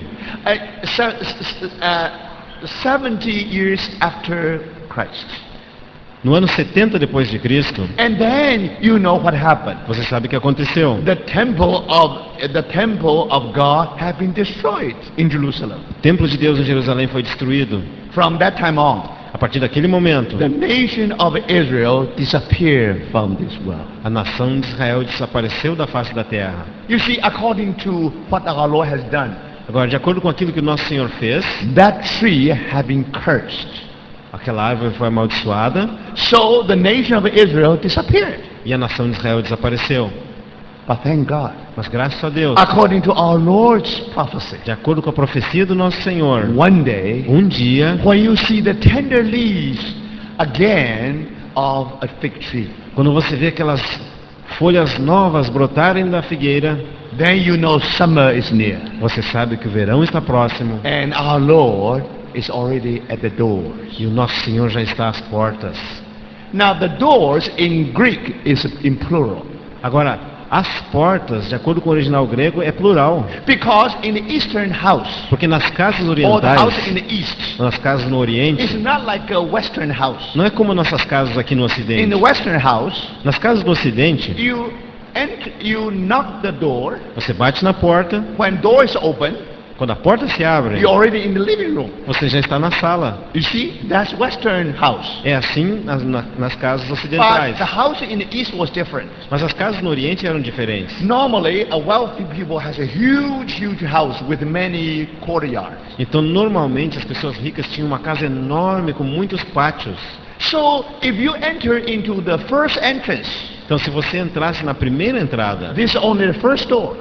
70 years after Christ. No ano 70 depois de Cristo, And then you know what happened. você sabe o que aconteceu. The temple of God had been destroyed in Jerusalem. O templo de Deus em Jerusalém foi destruído. From that time on, A partir daquele momento, the nation of Israel disappeared from this world. a nação de Israel desapareceu da face da terra. You see, according to what our Lord has done, Agora, de acordo com aquilo que o nosso Senhor fez, that tree had been cursed. aquela árvore foi amaldiçoada So the nation of Israel disappeared. e a nação de Israel desapareceu. But thank God, Mas graças a Deus, according to our Lord's prophecy, de acordo com a profecia do nosso Senhor, one day, um dia, when you see the tender leaves again of a fig tree, quando você vê aquelas folhas novas brotarem da figueira, then you know summer is near. você sabe que o verão está próximo And our Lord is already at the doors. e o nosso Senhor já está às portas. Now the doors in Greek is in plural. Agora, as portas, de acordo com o original grego, é plural. Because in the eastern house, Porque nas casas or the orientais, house in the east, nas casas no it's Oriente, not like a western house. não é como nossas casas aqui no In the Ocidente. western house, Nas casas do Ocidente, you knock the door. você bate na porta, When door is open, quando a porta se abre, you're already in the living room. você já está na sala. You see, that's western house. É assim nas casas But ocidentais. the house in the east was different. Mas as casas no Oriente eram diferentes. Normally, a wealthy people has a huge house with many courtyards. Então, normalmente, as pessoas ricas tinham uma casa enorme com muitos pátios. So if you enter into the first entrance, Então, se você entrasse na primeira entrada, this is only the first door.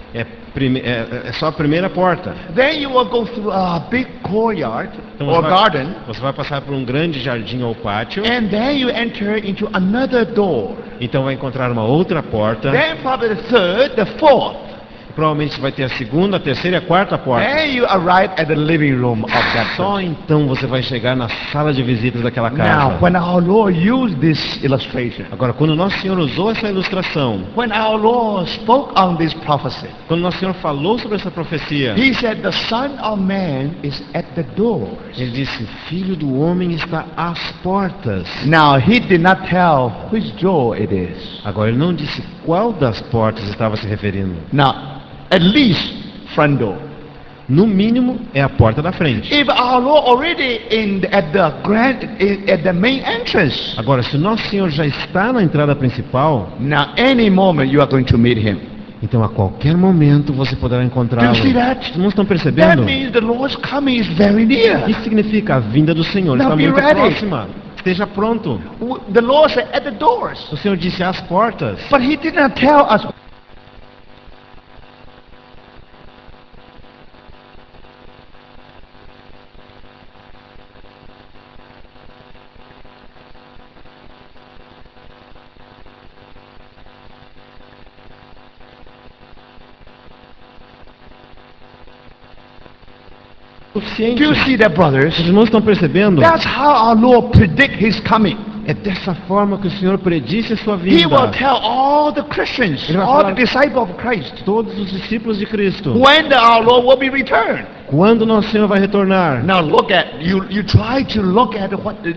é só a primeira porta. Then you will go through a big courtyard Então or garden, você vai passar por um grande jardim ou pátio. and then you enter into another door. Então vai encontrar uma outra porta. Then probably the third, the fourth. Provavelmente você vai ter a segunda, a terceira e a quarta porta. Then you arrive at the living room of that Só person. então você vai chegar na sala de visitas daquela Now, casa. when our Lord used this illustration, Agora, quando Nosso Senhor usou essa ilustração, when our Lord spoke on this prophecy, quando Nosso Senhor falou sobre essa profecia, He said, "The Son of Man is at the doors." Ele disse: Filho do homem está às portas. Now, He did not tell which door it is. Agora, ele não disse qual das portas estava se referindo. Now, at least front door. No mínimo, é a porta da frente. If our Lord already at the main entrance, Agora, se Nosso Senhor já está na entrada principal, now any moment you are going to meet Him. então a qualquer momento você poderá Do encontrá-lo. you see that? Vocês não estão That percebendo? means the Lord's coming is very near. Isso significa a vinda do Senhor Now está be muito ready. próxima. Esteja pronto. The Lord said at the doors, O Senhor disse às portas. but He did not tell us. Do Suficiente. you see that, brothers? Vocês não estão percebendo? That's how our Lord predict His coming. É dessa forma que o Senhor predisse a sua He will vinda. tell all the Christians, Ele vai all falar- the disciples of Christ, Todos os discípulos de Cristo. when our Lord will be returned. Quando nosso Senhor vai retornar? Now look at you. You try to look at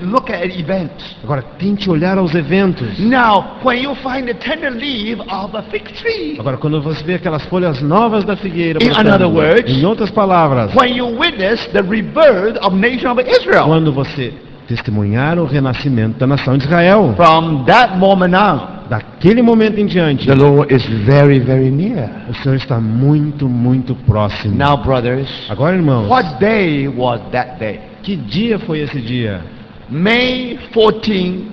events. Agora tente olhar aos eventos. Now, when you find the tender leaf of a fig tree, Agora quando você vê aquelas folhas novas da figueira, In brotando, other words, em outras palavras, when you witness the rebirth of nation of Israel, quando você testemunhar o renascimento da nação de Israel, from that moment on, daquele momento em diante, the Lord is very, very near. o Senhor está muito, muito próximo. Now, brothers, Agora, irmãos, what day was that day? que dia foi esse dia? May 14,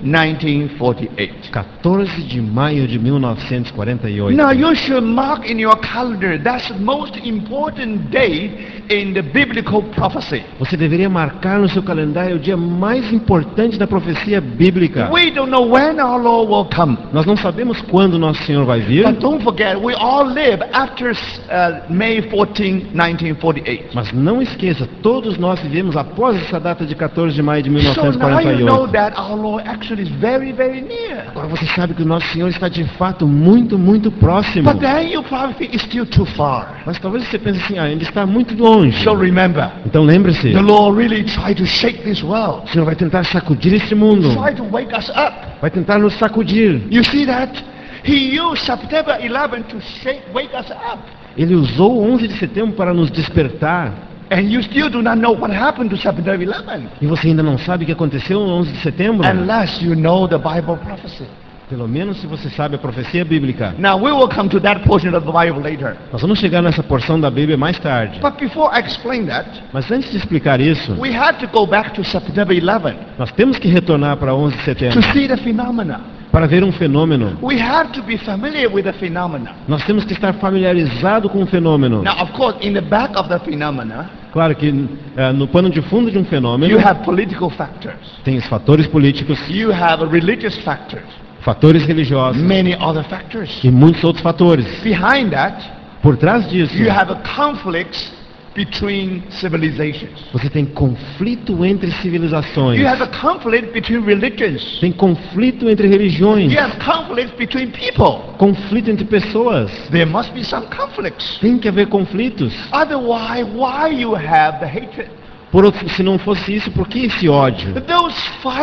1948. 14 de maio de 1948. Now you should mark in your calendar, that's the most important day in the biblical prophecy. Você deveria marcar no seu calendário o dia mais importante da profecia bíblica. We don't know when our Lord will come. Nós não sabemos quando nosso Senhor vai vir, But don't forget, we all live after May 14, 1948. mas não esqueça, todos nós vivemos após essa data de 14 de maio de So now you know 1948. that our Lord actually is very, very near. Agora você sabe que o nosso Senhor está de fato muito, muito próximo. But then you probably think it's still too far. Mas talvez você pense assim, ele está muito longe. So remember, Então lembre-se, the Lord really tried to shake this world, o Senhor vai tentar sacudir este mundo, try to wake us up. vai tentar nos sacudir. You see that? He used September 11 to wake us up. Ele usou o 11 de setembro para nos despertar. And you still do not know what happened to September 11 E você ainda não sabe o que aconteceu no 11 de setembro? unless you know the Bible prophecy. Pelo menos se você sabe a profecia bíblica. Now we will come to that portion of the Bible later. Nós vamos chegar nessa porção da Bíblia mais tarde. But before I explain that, Mas antes de explicar isso, we have to go back to September 11 nós temos que retornar para 11 de to setembro see the phenomena. para ver um fenômeno. We have to be familiar with the phenomena. Nós temos que estar familiarizado com o fenômeno. Now, of course, in the back of the phenomena, Claro que no pano de fundo de um fenômeno you have political factors. tem os fatores políticos, You have religious factors. fatores religiosos Many other factors. e muitos outros fatores. Behind that, Por trás disso, you have conflicts between civilizations. você tem conflito entre civilizações, You have a conflict between religions. tem conflito entre religiões, You have conflicts between people. conflito entre pessoas. There must be some conflicts. Tem que haver conflitos. Otherwise, why you have the hatred? Por outro, se não fosse isso, por que esse ódio? Those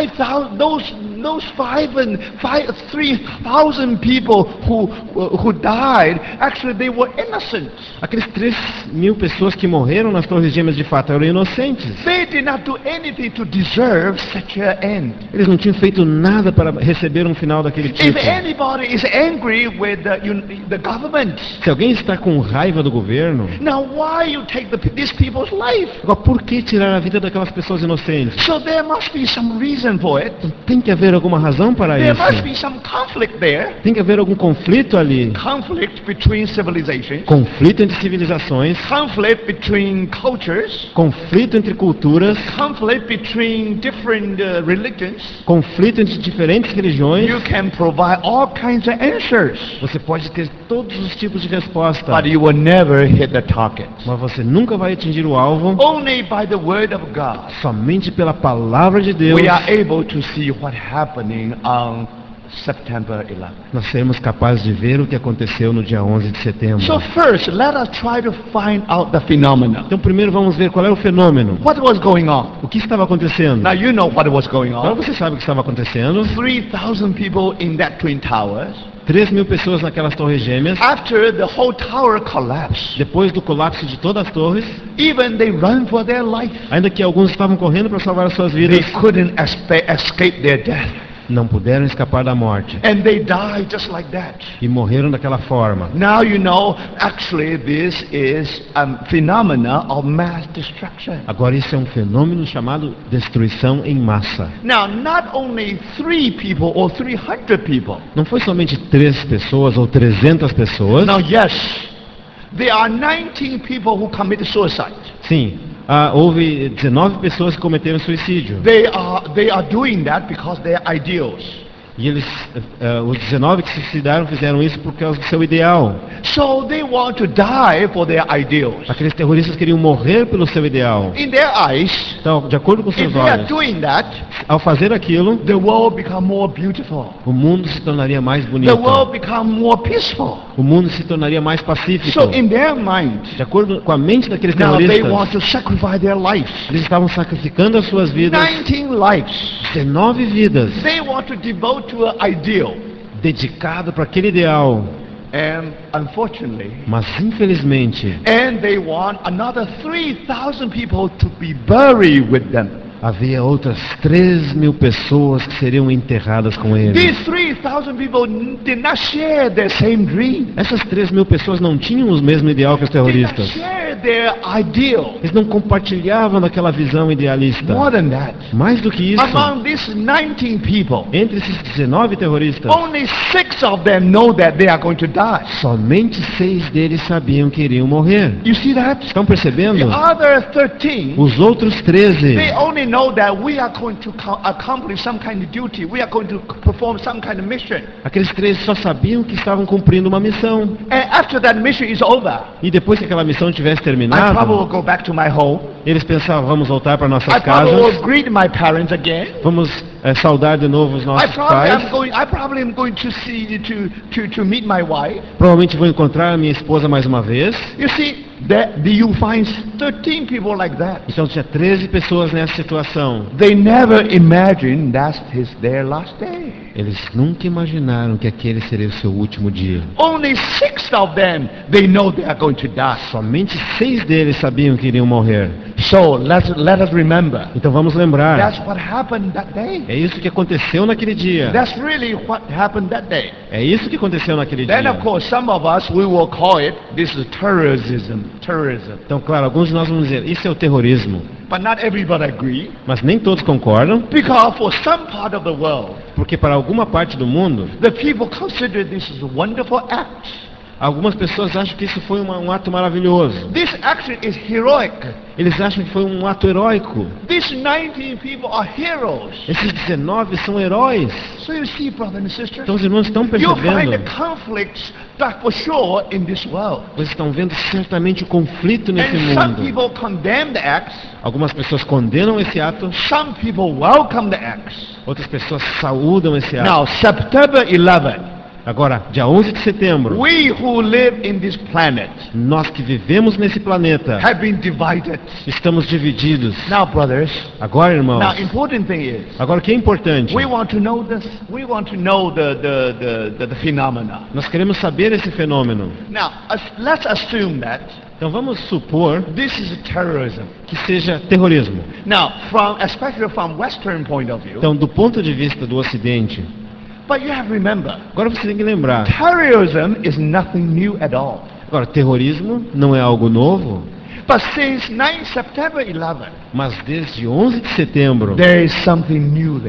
3,000 people who died, actually they were innocent. Aqueles 3.000 pessoas que morreram nas Torres Gêmeas de fato eram inocentes. They did not do anything to deserve such an end. Eles não tinham feito nada para receber um final daquele If tipo. anybody is angry with the government, Se alguém está com raiva do governo, now why you take these people's life? agora por que tirar a vida daquelas pessoas inocentes? So there must be some reason for it. Tem que haver haver alguma razão para There must isso. be some conflict there. Tem que haver algum conflito ali. Conflict between civilizations. Conflito entre civilizações, Conflict between cultures. conflito entre culturas, Conflict between different religions. conflito entre diferentes religiões. You can provide all kinds of answers, Você pode ter todos os tipos de resposta, but you will never hit the target. mas você nunca vai atingir o alvo. Only by the word of God Somente pela palavra de Deus we are able to see what happening on September 11th. nós seremos capazes de ver o que aconteceu no dia 11 de setembro. So first, let us try to find out the phenomena. Então primeiro vamos ver qual é o fenômeno. What was going on? O que estava acontecendo? Now you know what was going Agora on. você sabe o que estava acontecendo. 3,000 people in that twin towers. 3.000 pessoas naquelas torres gêmeas. After the whole tower collapsed, Depois do colapso de todas as torres, even they run for their life. ainda que alguns estavam correndo para salvar as suas They vidas, couldn't escape their death. não puderam escapar da morte And they died just like that. e morreram daquela forma. Now you know, actually this is a phenomena of mass destruction. Agora isso é um fenômeno chamado destruição em massa. Now, not only 3 people or 300 people. Não foi somente 3 pessoas ou 300 pessoas. Now, yes, there are 19 people who committed suicide. Sim, houve 19 pessoas que cometeram suicídio. They are doing that because they are ideals. E eles, os 19 que se suicidaram fizeram isso por causa do seu ideal. So they want to die for their ideals. Aqueles terroristas queriam morrer pelo seu ideal. In their eyes, Então, de acordo com if seus they are olhos, doing that, ao fazer aquilo, the world become more beautiful. o mundo se tornaria mais The bonito. world become more peaceful. O mundo se tornaria mais pacífico. So in their mind, De acordo com a mente daqueles now they want terroristas, to sacrifice their lives. eles estavam sacrificando as suas vidas. 19 lives. 19 vidas They want to devote to an ideal. dedicado para aquele ideal. And unfortunately, Mas infelizmente, and they want another 3,000 people to be buried with them. havia outras 3.000 pessoas que seriam enterradas com ele. These 3,000 people did not share the same dream. Essas 3.000 pessoas não tinham o mesmo ideal que os Did not terroristas. share their ideal. Eles não compartilhavam daquela visão idealista. More than that, Mais do que isso, among these 19 people, entre esses 19 terroristas, only 6 of them know that they are going to die. somente 6 deles sabiam que iriam morrer. You see that? Estão The percebendo? other 13, Os outros 13, they only know that we are going to accomplish some kind of duty. We are going to perform some kind of mission. aqueles 13 só sabiam que estavam cumprindo uma missão. And after that mission is over, E depois que aquela missão tivesse I probably terminado, will go back to my home. eles pensavam, vamos voltar para I nossas probably will casas, greet my parents again. vamos saudar de novo os nossos pais. I probably am going to see to meet my wife. Provavelmente vou encontrar a minha esposa mais uma vez. You see, that you find 13 people like that. Então tinha 13 pessoas nessa situação. They never imagined that is their last day. Eles nunca imaginaram que aquele seria o seu último dia. Only 6 of them, they know they are going to die. Somente 6 deles sabiam que iriam morrer. So let us remember. Então vamos lembrar. That's what happened that day. É isso que aconteceu naquele dia. That's really what happened that day. É isso que aconteceu naquele Then dia. of course some of us we will call it this is terrorism. Então, claro, alguns de nós vamos dizer, isso é o terrorismo. But not everybody agree. Mas nem todos concordam, Because for some part of the world, porque para alguma parte do mundo, the people consider this is a wonderful act. algumas pessoas acham que isso foi um ato maravilhoso. This action is heroic. Eles acham que foi um ato heróico. These 19 people are heroes. Esses 19 são heróis. So you see, brothers and sisters, Então os irmãos estão you find the percebendo. conflicts that for sure in this world. Vocês estão vendo certamente o conflito nesse And some mundo. people condemn the acts. Algumas pessoas condenam esse ato, Some people welcome the acts. outras pessoas saúdam esse ato. Now, September 11, Agora, dia 11 de setembro, we who live in this planet nós que vivemos nesse planeta, have been divided. estamos divididos. Now, brothers, Agora, irmãos, now important thing is, agora o que é importante? we want to know this. We want to know the phenomena. Nós queremos saber esse fenômeno. Now, let's assume that Então vamos supor this is terrorism. que seja terrorismo. Now, especially from Western point of view. Então, do ponto de vista do Ocidente, But you have to remember, agora você tem que lembrar. terrorism is nothing new at all. Agora, terrorismo não é algo novo, But since 9 September 11, mas desde 11 de setembro there is something new there.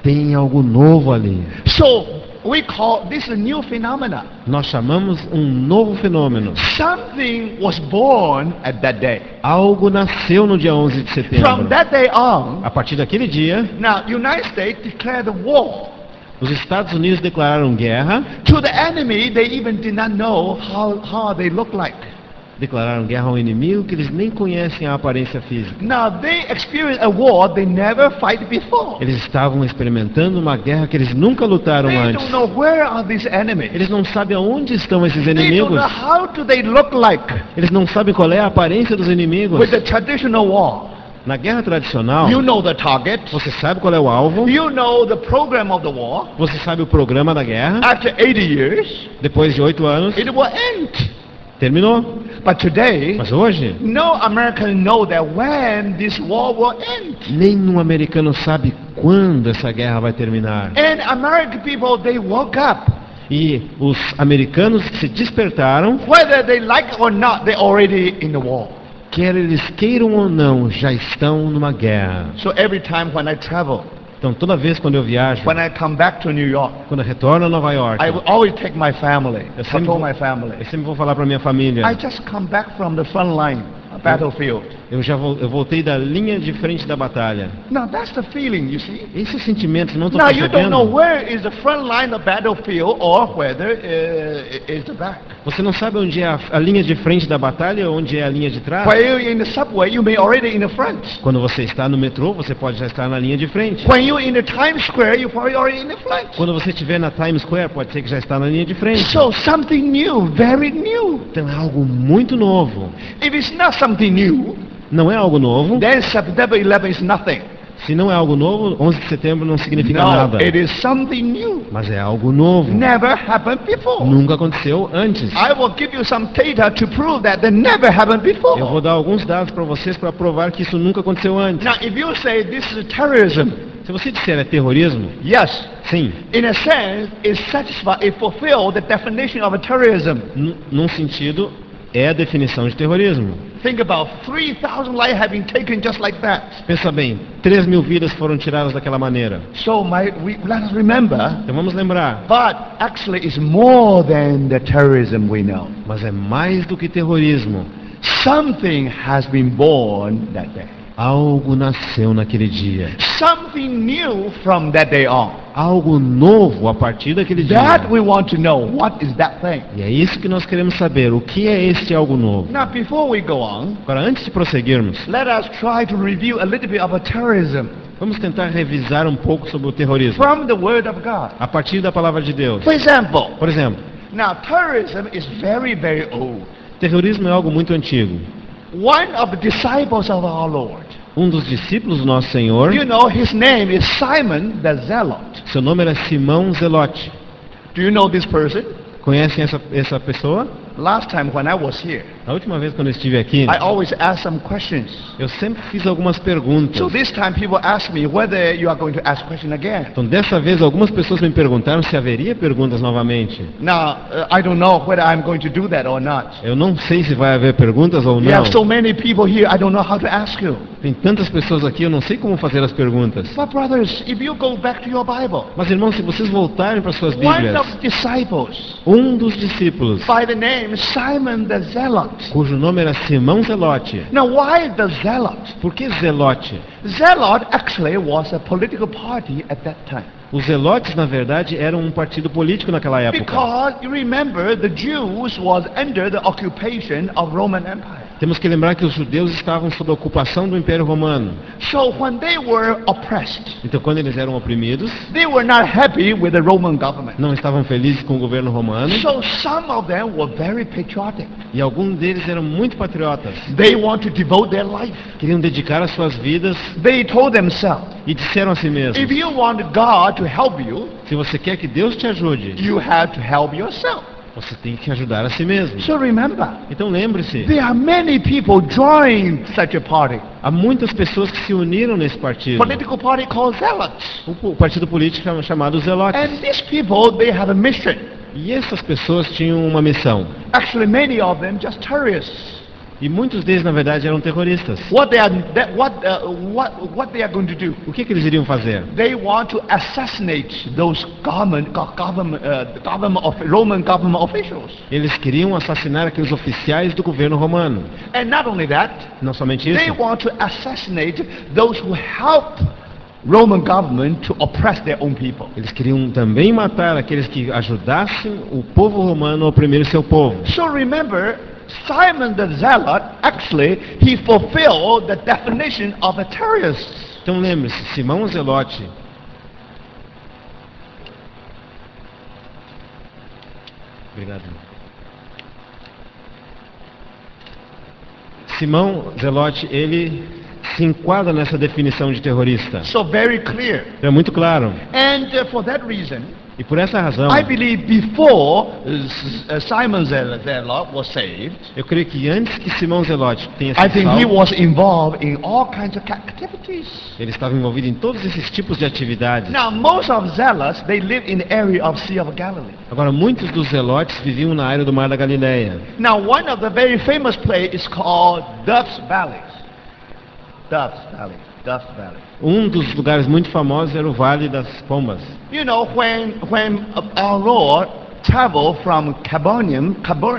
Tem algo novo ali. So we call this a new phenomena. Nós chamamos um novo fenômeno. Something was born at that day. Algo nasceu no dia 11 de From setembro. that day on, A partir daquele dia, now United States declared war os Estados Unidos declararam guerra. to the enemy. They even did not know how they look like. Declararam guerra ao inimigo que eles nem conhecem a aparência física. Now they experienced a war they never fight before. Eles estavam experimentando uma guerra que eles nunca lutaram They antes. don't know where are these enemies. Eles não sabem aonde estão esses They don't inimigos. know how do they look like Eles não sabem qual é a aparência dos inimigos. with the traditional war. Na guerra tradicional, You know the target. você sabe qual é o alvo, You know the program of the war. você sabe o programa da guerra. After 80 years, Depois de 8 anos, it will end. terminou. But today, Mas hoje, no American know that when this war will end. nenhum americano sabe quando essa guerra vai terminar. And American people, they woke up. E os americanos se despertaram, Whether they like it or not, they're already in the war. quer eles queiram ou não, já estão numa guerra. So every time when I travel, Então toda vez quando eu viajo, when I come back to New York, quando eu retorno a Nova York, I will always take my family. eu I sempre, told vou, my family. eu sempre vou falar para minha família. I just come back from the front line, battlefield. Eu voltei da linha de frente da batalha. Now that's the feeling, you see. Esse sentimento, não estou Now you don't know percebendo. where is the front line of battlefield or whether is the back. Você não sabe onde é a linha de frente da batalha ou onde é a linha de trás. When you're in the subway, you may already in the front. Quando você está no metrô, você pode já estar na linha de frente. When you're in the Times Square, you're probably already in the front. Quando você estiver na Times Square, pode ser que já está na linha de frente. So something new, very new. Então é algo muito novo. If it's not something new, Não é algo novo. then September 11 is nothing. Se não é algo novo, 11 de setembro não significa No, nada. it is something new. Mas é algo novo. Never happened before. Nunca aconteceu antes. I will give you some data to prove that they never happened Eu vou before. dar alguns dados para vocês para provar que isso nunca aconteceu antes. Now, if you say this is terrorism, Se você disser é terrorismo, yes, sim. in a sense, it satisfies, it fulfills the definition of a terrorism. Num sentido, é a definição de terrorismo. Think about 3,000 lives have been taken just like that. Pensa bem, 3.000 vidas foram tiradas daquela maneira. So let us remember, Então vamos lembrar, but actually it's more than the terrorism we know. mas é mais do que terrorismo. Something has been born that day. Algo nasceu naquele dia. Something new from that day on. Algo novo a partir daquele dia. That we want to know. What is that thing? E é isso que nós queremos saber. O que é este algo novo? Now, before we go on, Agora, antes de prosseguirmos, let us try to review a little bit of a terrorism vamos tentar revisar um pouco sobre o terrorismo. from the Word of God. A partir da palavra de Deus. For example, Por exemplo, now terrorism is very, very old. terrorismo é algo muito antigo. One of the disciples of our Lord, Um dos discípulos do nosso Senhor, you know, his name is Simon the Zealot. seu nome era Simão Zelote. Do you know this person? Conhecem essa pessoa? Last time when I was here, A última vez quando eu estive aqui, I always ask some questions. eu sempre fiz algumas perguntas. So this time people ask me whether you are going to ask question again. Então, dessa vez, algumas pessoas me perguntaram se haveria perguntas novamente. Now, I don't know whether I'm going to do that or not. Eu não sei se vai haver perguntas ou We não. have so many people here, I don't know how to ask you. Tem tantas pessoas aqui, eu não sei como fazer as perguntas. But brothers, if you go back to your Bible, Mas, irmãos, se vocês voltarem para suas one Bíblias, of the disciples um dos discípulos, by the name Simon the Zealot. cujo nome era Simão Zelote. Now, why the Zealot? Por que Zelote? Zealot actually was a political party at that time. Os Zelotes, na verdade, eram um partido político naquela época. Because you remember the Jews was under the occupation of Roman Empire. Temos que lembrar que os judeus estavam sob a ocupação do Império Romano. So when they were oppressed, Então, quando eles eram oprimidos, they were not happy with the Roman government. não estavam felizes com o governo romano. So some of them were very patriotic. E alguns deles eram muito patriotas. They want to devote their life. Queriam dedicar as suas vidas They told themselves, e disseram a si mesmos: if you want God to help you, se você quer que Deus te ajude, you have to help yourself. você tem que ajudar a si mesmo. So remember, Então lembre-se, there are many people join such a party. há muitas pessoas que se uniram nesse partido. Political party called Zealots. O partido político chamado Zelotes. And these people, they have a mission. E essas pessoas tinham uma missão. Actually, many of them just terrorists. E muitos deles, na verdade, eram terroristas. What they are going to do? O que eles iriam fazer? They want to assassinate those Roman government officials. Eles queriam assassinar aqueles oficiais do governo romano. And not only that, Não somente they isso, want to assassinate those who help Roman government to oppress their own people. eles queriam também matar aqueles que ajudassem o povo romano a oprimir o seu povo. So remember, Simon the Zealot, actually, he fulfilled the definition of a terrorist. Então lembre-se, Simão Zelote, obrigado. Simão Zelote, ele se enquadra nessa definição de terrorista. So very clear. É muito claro. And for that reason, E por essa razão, I believe before Simon Zealot was saved, eu creio que antes que Simão Zelote tenha I sido think he salvo, was involved in all kinds of activities. ele estava envolvido em todos esses tipos de atividades. Now, most of zealots, they live in the area of Sea of Galilee. Agora, muitos dos zelotes viviam na área do Mar da Galileia. Now, one of the very famous places is called Dove's Valley. Dove's Valley. Um dos lugares muito famosos era o Vale das Pombas. You know, when our Lord traveled from Capernaum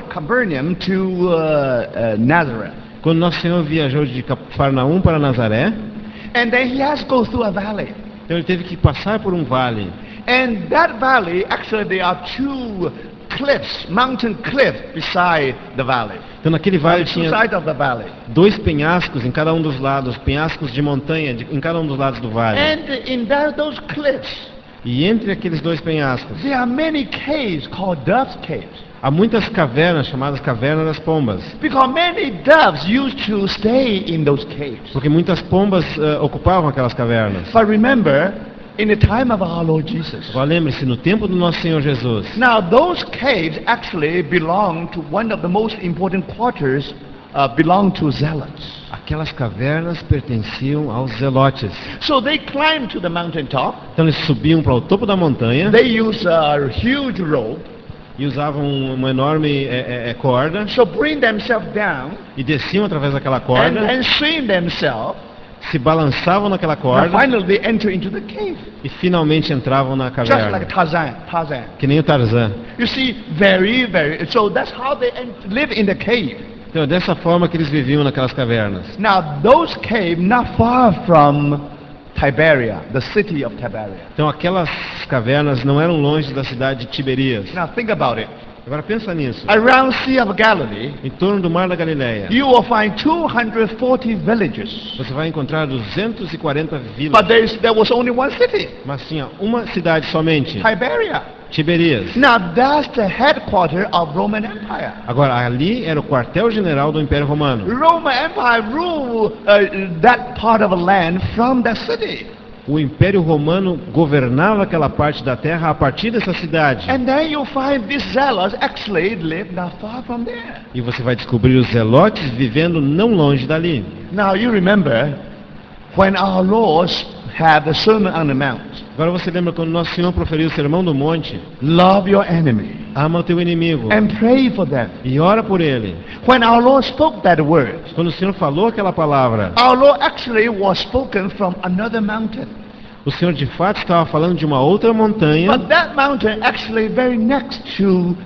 to Nazareth, Quando Nosso Senhor viajou de Cafarnaum para Nazaré, and then he has to go through a valley. então ele teve que passar por um vale. And that valley, actually, there are two cliffs, mountain cliffs beside the valley. Então naquele On vale the two tinha sides of the valley. 2 penhascos em cada um dos lados, penhascos de montanha em cada um dos lados do vale. And in those cliffs, E entre aqueles 2 penhascos, there are many caves called Dove's Caves. há muitas cavernas chamadas Cavernas das Pombas, Because many doves used to stay in those caves. porque muitas pombas ocupavam aquelas cavernas. But remember, in the time of our Lord Jesus, Agora lembre-se, no tempo do Nosso Senhor Jesus, now those caves actually belong to one of the most important quarters, belong to zealots. aquelas cavernas pertenciam aos zelotes. So they climbed to the mountaintop. Então eles subiam para o topo da montanha They used a huge rope. e usavam uma enorme corda So bring themselves down e desciam através daquela and corda, swing themselves. se balançavam naquela And corda finally they enter into the cave. e finalmente entravam na Just like caverna, Tarzan. que nem o Tarzan. You see, so that's how they live in the cave. Então é dessa forma que eles viviam naquelas cavernas. Now those caves not far from Tiberia, the city of Tiberia. Então aquelas cavernas não eram longe da cidade de Tiberias. Now think about it. Agora pensa nisso. Around Sea of Galilee, Em torno do Mar da Galileia, you will find 240 villages. você vai encontrar 240 But vilas, there was only one city, mas tinha uma cidade somente, Tiberia. Tiberias. Now that's the headquarters of Roman Empire. Agora ali era o quartel-general do Império Romano. Roman Empire ruled that part of the land from that city. O Império Romano governava aquela parte da terra a partir dessa cidade. And then you find these zealots actually live not far from there. E você vai descobrir os zelotes vivendo não longe dali. Now you remember when our Lord had the Sermon on the Mount. Agora você lembra quando Nosso Senhor proferiu o Sermão do Monte? Love your enemy Ama o teu inimigo and pray for them. e ora por ele. When our Lord spoke that word, Quando o Senhor falou aquela palavra, our Lord actually was spoken from another mountain. o Senhor de fato estava falando de uma outra montanha, But that mountain actually very next to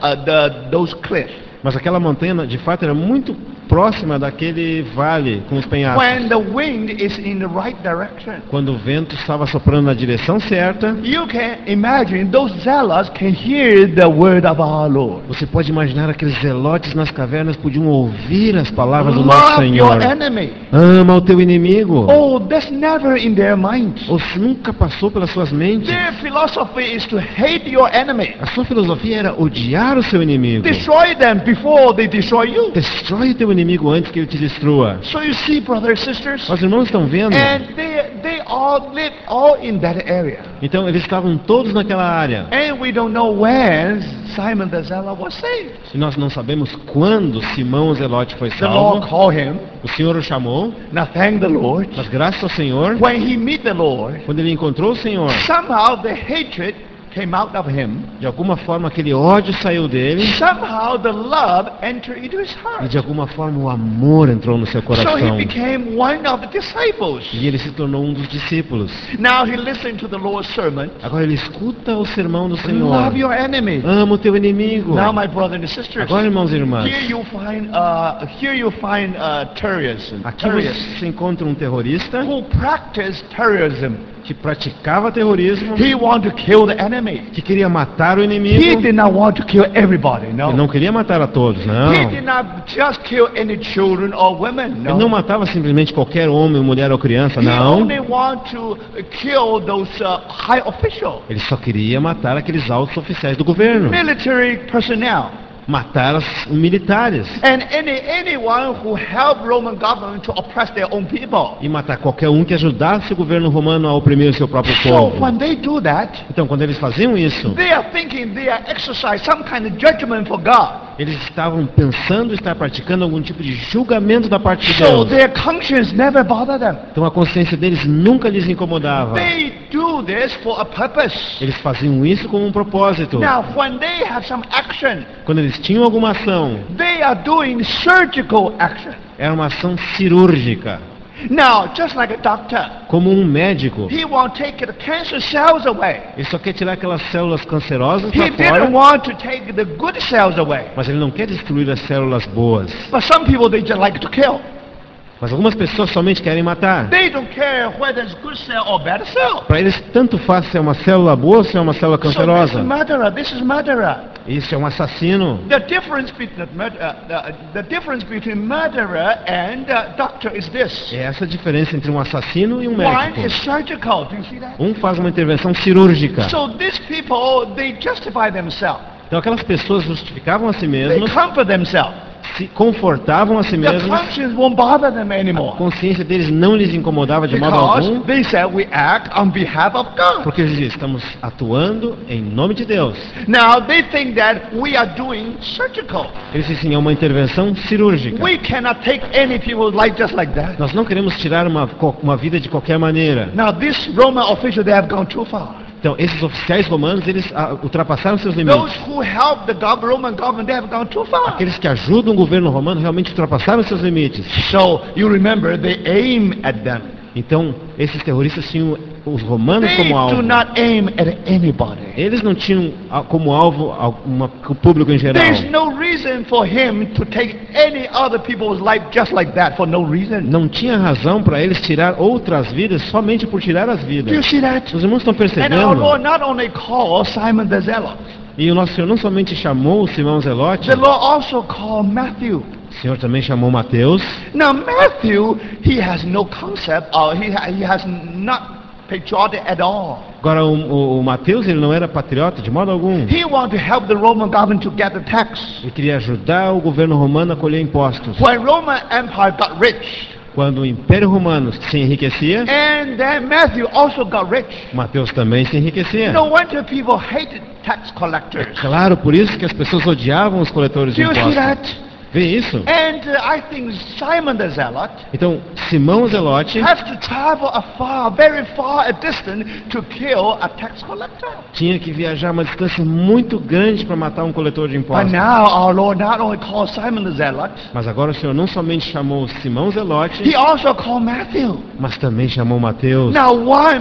those cliffs. mas aquela montanha de fato era muito próxima daquele vale com os penhascos. When the wind is in the right direction, Quando o vento estava soprando na direção certa, you can imagine those zealots can hear the word of our Lord. você pode imaginar aqueles zelotes nas cavernas podiam ouvir as palavras do nosso Love your Senhor. enemy. Ama o teu inimigo. Oh, that's never in their mind. Ou se nunca passou pelas suas mentes. Their philosophy is to hate your enemy. A sua filosofia era odiar o seu inimigo. Destroy them before they destroy you. Destrói o teu inimigo antes que ele te destrua. So you see, brothers and sisters, Os irmãos estão vendo? and they all live all in that area. Então eles estavam todos naquela área. And we don't know when Simon the Zealot was saved. E nós não sabemos quando Simão o Zelote foi The Lord salvo. called him. O Senhor o chamou, Now thank the Lord. mas graças ao Senhor, When he meet the Lord, quando ele encontrou o Senhor, somehow the hatred came out of him. De alguma forma aquele ódio saiu dele Somehow the love entered into his e heart. de alguma forma o amor entrou no seu So he coração. became one of the disciples. E ele se tornou um dos discípulos. Now he listened to the Lord's sermon. Agora ele escuta o sermão do Senhor. Love your enemy. Ama o teu inimigo. Now, my brothers and sisters, Agora, irmãos e irmãs, here you find terrorism. aqui você encontra um terrorista Who practiced terrorism. que praticava terrorismo, He wanted to kill the enemy. que queria matar o inimigo. He did not want to kill everybody. Ele No. não queria matar a todos, não. He did not just kill any children or women. Ele não No. matava simplesmente qualquer homem, mulher ou criança, He não. only wanted to kill those high officials, Ele só queria matar aqueles altos oficiais do governo, military personnel, matar os militares and anyone who helped Roman government to oppress their own people. e matar qualquer um que ajudasse o governo romano a oprimir o seu próprio So povo. when they do that, Então, quando eles faziam isso, they are thinking they are exercising some kind of judgment for God. eles estavam pensando estar praticando algum tipo de julgamento da parte de So Deus. their conscience never bothered them. Então a consciência deles nunca lhes incomodava. They do this for a purpose. Eles faziam isso com um propósito. Now, when they have some action, Quando eles tinham alguma ação, they are doing surgical action. era uma ação cirúrgica. Now, just like a doctor, Como um médico, he won't take the cancer cells away. ele só quer tirar aquelas células cancerosas He para fora, didn't want to take the good cells away. mas ele não quer destruir as células boas. But some people, they just like to kill. Mas algumas pessoas somente querem matar. They don't care whether it's good cell or bad cell. Para eles, tanto faz se é uma célula boa ou se é uma célula So this is cancerosa. murderer. This is murderer. Isso é um assassino. The difference between murderer and doctor is this. É essa a diferença entre um assassino e um One médico. is surgical. Do you see that? Um faz uma intervenção cirúrgica. So these people, they justify themselves. Então aquelas pessoas justificavam a si They mesmas, comfort themselves. se confortavam a si The mesmas, conscience won't bother them a anymore. consciência deles não lhes incomodava de modo Because algum, they said we act on behalf of God. porque eles diziam, estamos atuando em nome de Deus. Now they think that we are doing surgical. Eles dizem, é uma intervenção cirúrgica. We cannot take any people's life just like that. Nós não queremos tirar uma vida de qualquer maneira. Now this Roman official, they have gone too far. Então, esses oficiais romanos, eles ultrapassaram seus Those limites. who help the Roman government, they have gone too far. Aqueles que ajudam o governo romano realmente ultrapassaram seus limites. So you remember, they aim at them. Então, esses terroristas tinham os romanos They como do alvo. not aim at anybody. Eles não tinham como alvo o público em geral. There's no reason for him to take any other people's life just like that for no reason. Não tinha razão para eles tirar outras vidas somente por tirar as Do you vidas. see that? Os irmãos estão And our percebendo? Lord not only called Simon the Zealot, E o nosso Senhor não somente chamou o Simão Zelote, the Lord also called Matthew. o Senhor também chamou Mateus. Now Matthew, he has no concept, or he has not patriotic at all. Agora, o Mateus, ele não era patriota de modo algum. He wanted to help the Roman government to get the tax. Ele queria ajudar o governo romano a colher impostos. When Roman Empire got rich, Quando o Império Romano se enriquecia, and then Matthew also got rich. Mateus também se enriquecia. No wonder people hated tax collectors. Claro, por isso que as pessoas odiavam os coletores de Do you see impostos. that? Vê isso? And I think Simon the Zealot Então, Simão Zelote has to travel very far a distance to kill a tax collector. tinha que viajar uma distância muito grande para matar um coletor de But impostos. now our Lord not only called Simon the Zealot, Mas agora o Senhor não somente chamou Simão Zelote, he also called Matthew. mas também chamou Mateus. Now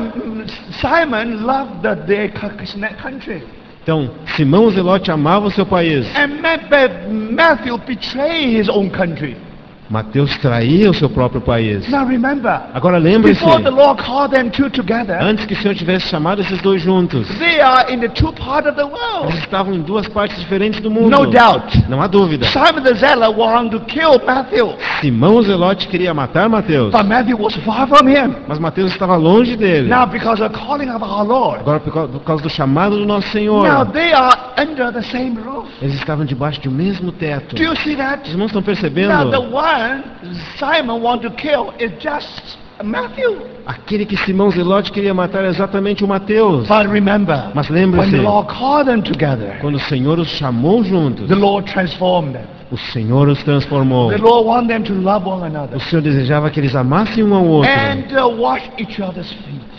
Simon loved their country. Então, Simão Zelote amava o seu país. And Matthew betrayed his own country. Mateus traía o seu próprio país. Now remember, Agora lembre-se, before the Lord called them two together, antes que o Senhor tivesse chamado esses dois juntos, they are in the two parts of the world. eles estavam em duas partes diferentes do mundo. No doubt. Não há dúvida. Simon the Zealot wanted to kill Matthew, Simão Zelote queria matar Mateus, but Matthew was far from him. mas Mateus estava longe dele. Now because of the calling of our Lord, Agora, por causa do chamado do nosso now Senhor, they are under the same roof. eles estavam debaixo de um mesmo teto. Do you see Os that? irmãos estão Now the percebendo? one Simon wanted to kill is just Matthew. Aquele que Simão Zelote queria matar é exatamente o Mateus. But remember, Mas when lembre-se, the Lord called them together, quando o Senhor os chamou juntos, the Lord transformed them. o Senhor os transformou. The Lord wanted them to love one another O Senhor desejava que eles amassem um ao outro and wash each other's feet.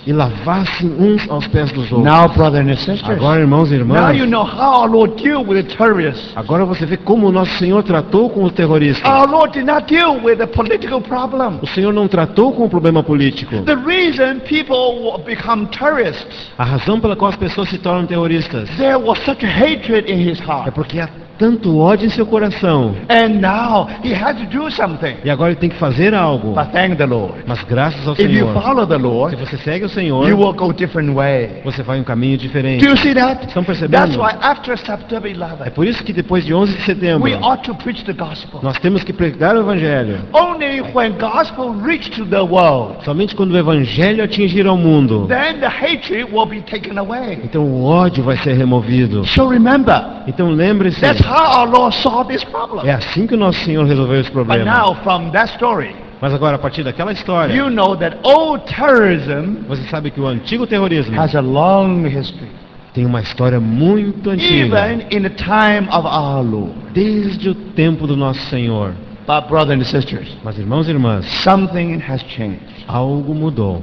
e lavassem uns aos pés dos outros. Now, brothers and sisters, Agora, irmãos e now you irmãs, know how our Lord deal with the terrorists. agora você vê como o nosso Senhor tratou com os terroristas. Our Lord did not deal with the political problem. O Senhor não tratou com o problema político. The reason people become terrorists, A razão pela qual as pessoas se tornam terroristas there was such hatred in his é heart. porque há tanto ódio em seu coração. And now he had to do something. E agora ele tem que fazer algo. But thank the Lord. Mas graças ao If you Senhor, follow the se Lord, você segue o you Senhor, will go different way. você vai em um caminho diferente. Do you see that? Estão That's percebendo? why after September É 11, por isso que depois de 11 de setembro, we ought to preach the gospel. nós temos que pregar o Evangelho. Only when gospel reach to the world, Somente quando o Evangelho atingir ao mundo, then the hatred will be taken away. então o ódio vai ser removido. So remember, Então lembre-se, that's how our Lord solved this problem. é assim que o nosso Senhor resolveu esse But problema. now from that story, Mas agora, a partir daquela história, you know that old terrorism você sabe que o antigo terrorismo has a long history. tem uma história muito antiga, Even in the time of our Lord. desde o tempo do nosso Senhor. But brothers and sisters, Mas irmãos e irmãs, something has changed. algo mudou.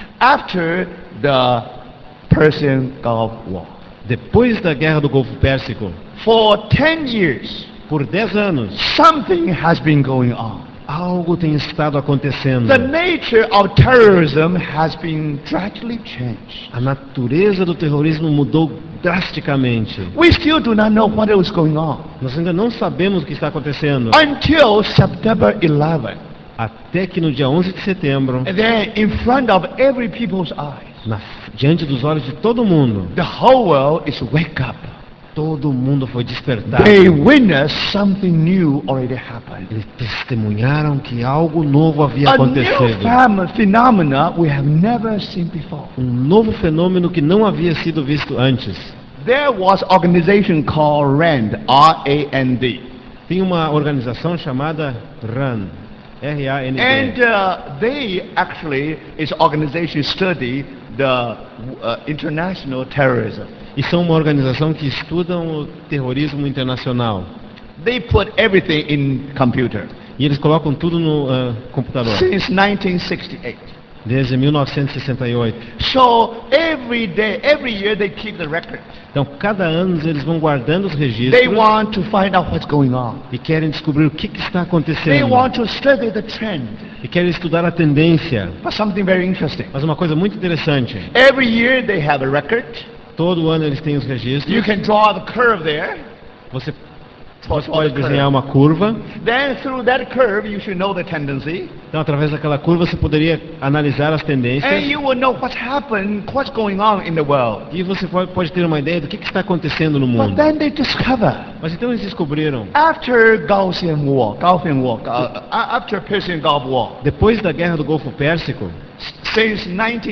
After the Persian Gulf War, Depois da Guerra do Golfo Pérsico, for 10 years, por 10 anos, something has been going on. algo tem estado acontecendo. The nature of terrorism has been drastically changed. A natureza do terrorismo mudou drasticamente. We still do not know what is going on Nós ainda não sabemos o que está acontecendo. until September 11. Até que no dia 11 de setembro, And then in front of every people's eyes, diante dos olhos de todo mundo, the whole world is wake up. todo mundo foi despertado. They witnessed something new already happened. Eles testemunharam que algo novo havia A new acontecido. phenomena we have never seen before. Um novo fenômeno que não havia sido visto antes. There was an organization called RAND, R-A-N-D. Tem uma organização chamada RAN, R-A-N-D. And they actually is organization study the international terrorism. E são uma organização que estudam o terrorismo internacional. They put everything in computer E eles colocam tudo no computador, since 1968. desde 1968. So every day, every year they keep the record. Então, cada ano eles vão guardando os They registros want to find out what's going on. e querem descobrir o que está They acontecendo. want to study the trend. E querem estudar a tendência. But something very interesting. Mas uma coisa muito interessante, Every year they have a record. todo ano eles têm os registros. You can draw the curve there. Você For pode the desenhar curve. uma curva. Then through that curve you should know the tendency. Então, através daquela curva, você poderia analisar as And tendências. you will know what's happened, what's going on in the world. E você pode ter uma ideia do que está acontecendo no But mundo. then they discover Mas então eles descobriram, after Gulfian War, after Persian Gulf War, depois da Guerra do Golfo Pérsico, since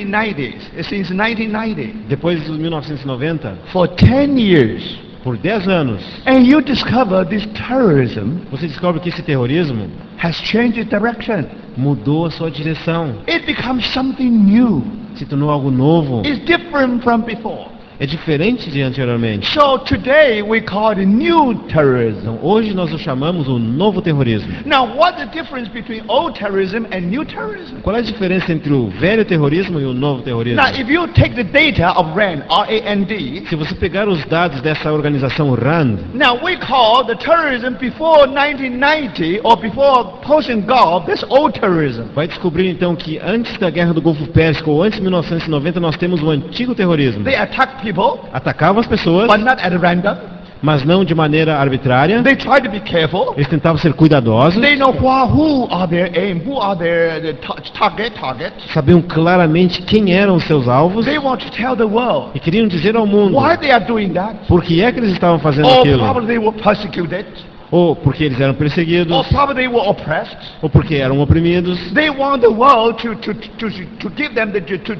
1990, depois de 1990, for 10 years, por 10 anos, and you discover this terrorism você descobre que esse terrorismo has changed its direction. mudou a sua direção, It becomes something new. se tornou algo novo, It's different from before. é diferente de anteriormente. So today we call it new terrorism. Então, hoje nós o chamamos o novo terrorismo. Now, what's the difference between old terrorism and new terrorism? Qual é a diferença entre o velho terrorismo e o novo terrorismo? Now, if you take the data of RAND, R-A-N-D, Se você pegar os dados dessa organização RAND, now we call the terrorism before 1990 or before Persian Gulf, that's old terrorism. vai descobrir então que antes da Guerra do Golfo Pérsico ou antes de 1990 nós temos o antigo terrorismo. They attack people, Atacavam as pessoas, but not at random. mas não de maneira arbitrária. They try to be careful. Eles tentavam ser cuidadosos, They know who are their aim, who are their targets. sabiam claramente quem eram os seus alvos They want to tell the world e queriam dizer ao mundo why they are doing that. por que é que eles estavam fazendo Or aquilo. probably they were persecuted, Ou porque eles eram perseguidos, or probably they were oppressed. ou porque eram oprimidos. They want the world to give them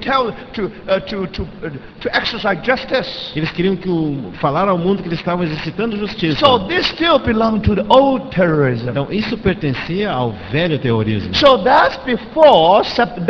to exercise justice. Eles queriam falar ao mundo que eles estavam exercitando justiça. So this still belong to the old terrorism. Então isso pertencia ao velho terrorismo. So that's before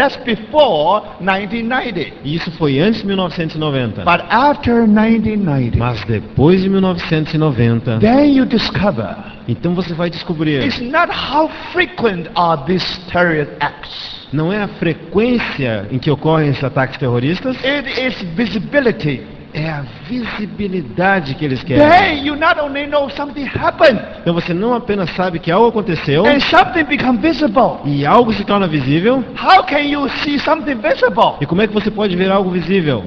1990. E isso foi antes de 1990. But after 1990, Mas depois de 1990, then you discover Então você vai descobrir, It's not how frequent are these terrorist acts. não é a frequência em que ocorrem esses ataques terroristas, It is visibility. é a visibilidade que eles querem. Then you not only know something happened, Então você não apenas sabe que algo aconteceu and something become visible. e algo se torna visível, How can you see something visible? e como é que você pode ver algo visível?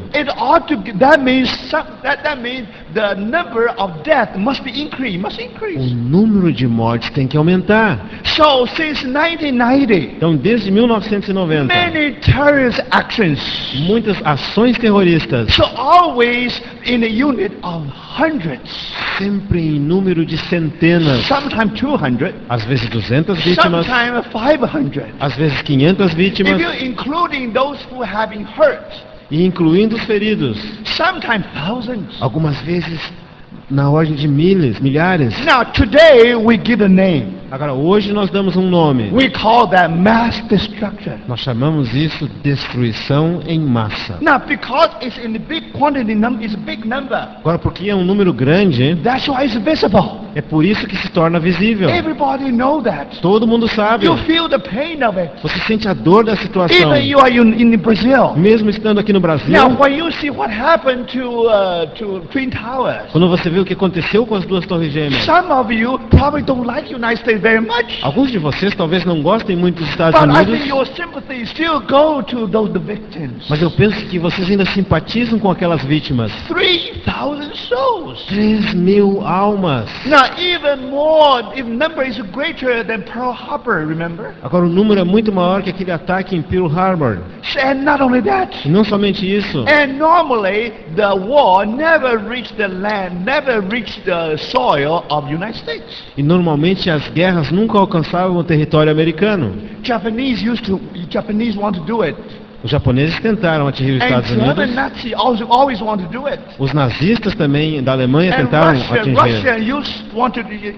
That means that means the number of death must be increased. Must O increase. número de mortes tem que aumentar. So since 1990, Então desde 1990, many terrorist actions. muitas ações terroristas, So always in a unit of hundreds, sempre em número de centenas, sometimes 200, às vezes 200 vítimas, sometimes 500. às vezes 500 If vítimas, you including those who have been hurt, e incluindo os feridos, sometimes thousands. algumas vezes na ordem de milhares. Now today we give a name. Agora hoje nós damos um nome. We call that mass destruction. Nós chamamos isso destruição em massa. Now because it's in a big quantity, it's a big number. Agora porque é um número grande, That's why it's visible. é por isso que se torna visível. Everybody know that. Todo mundo sabe. You feel the pain of it. Você sente a dor da situação. Even you are in Brazil. Mesmo estando aqui no Brasil, Now when you see what happened to Twin Towers, quando você vê o que aconteceu com as duas torres gêmeas, some of you probably don't like United States very much. alguns de vocês talvez não gostem muito dos Estados But I think Unidos, your sympathy still go to the victims. mas eu penso que vocês ainda simpatizam com aquelas vítimas. 3,000 souls. 3.000 almas. Now even more, if number is greater than Pearl Harbor, remember? Agora o número é muito maior que aquele ataque em Pearl Harbor. And not only that, E não somente isso. and normally the war never reached the land, never reached the soil of United States. E normalmente as guerras nunca alcançavam o território americano. Japanese want to do it. Os japoneses tentaram atingir os And Estados Unidos. German Nazi also always want to do it. Os nazistas também da Alemanha And tentaram Russia atingir.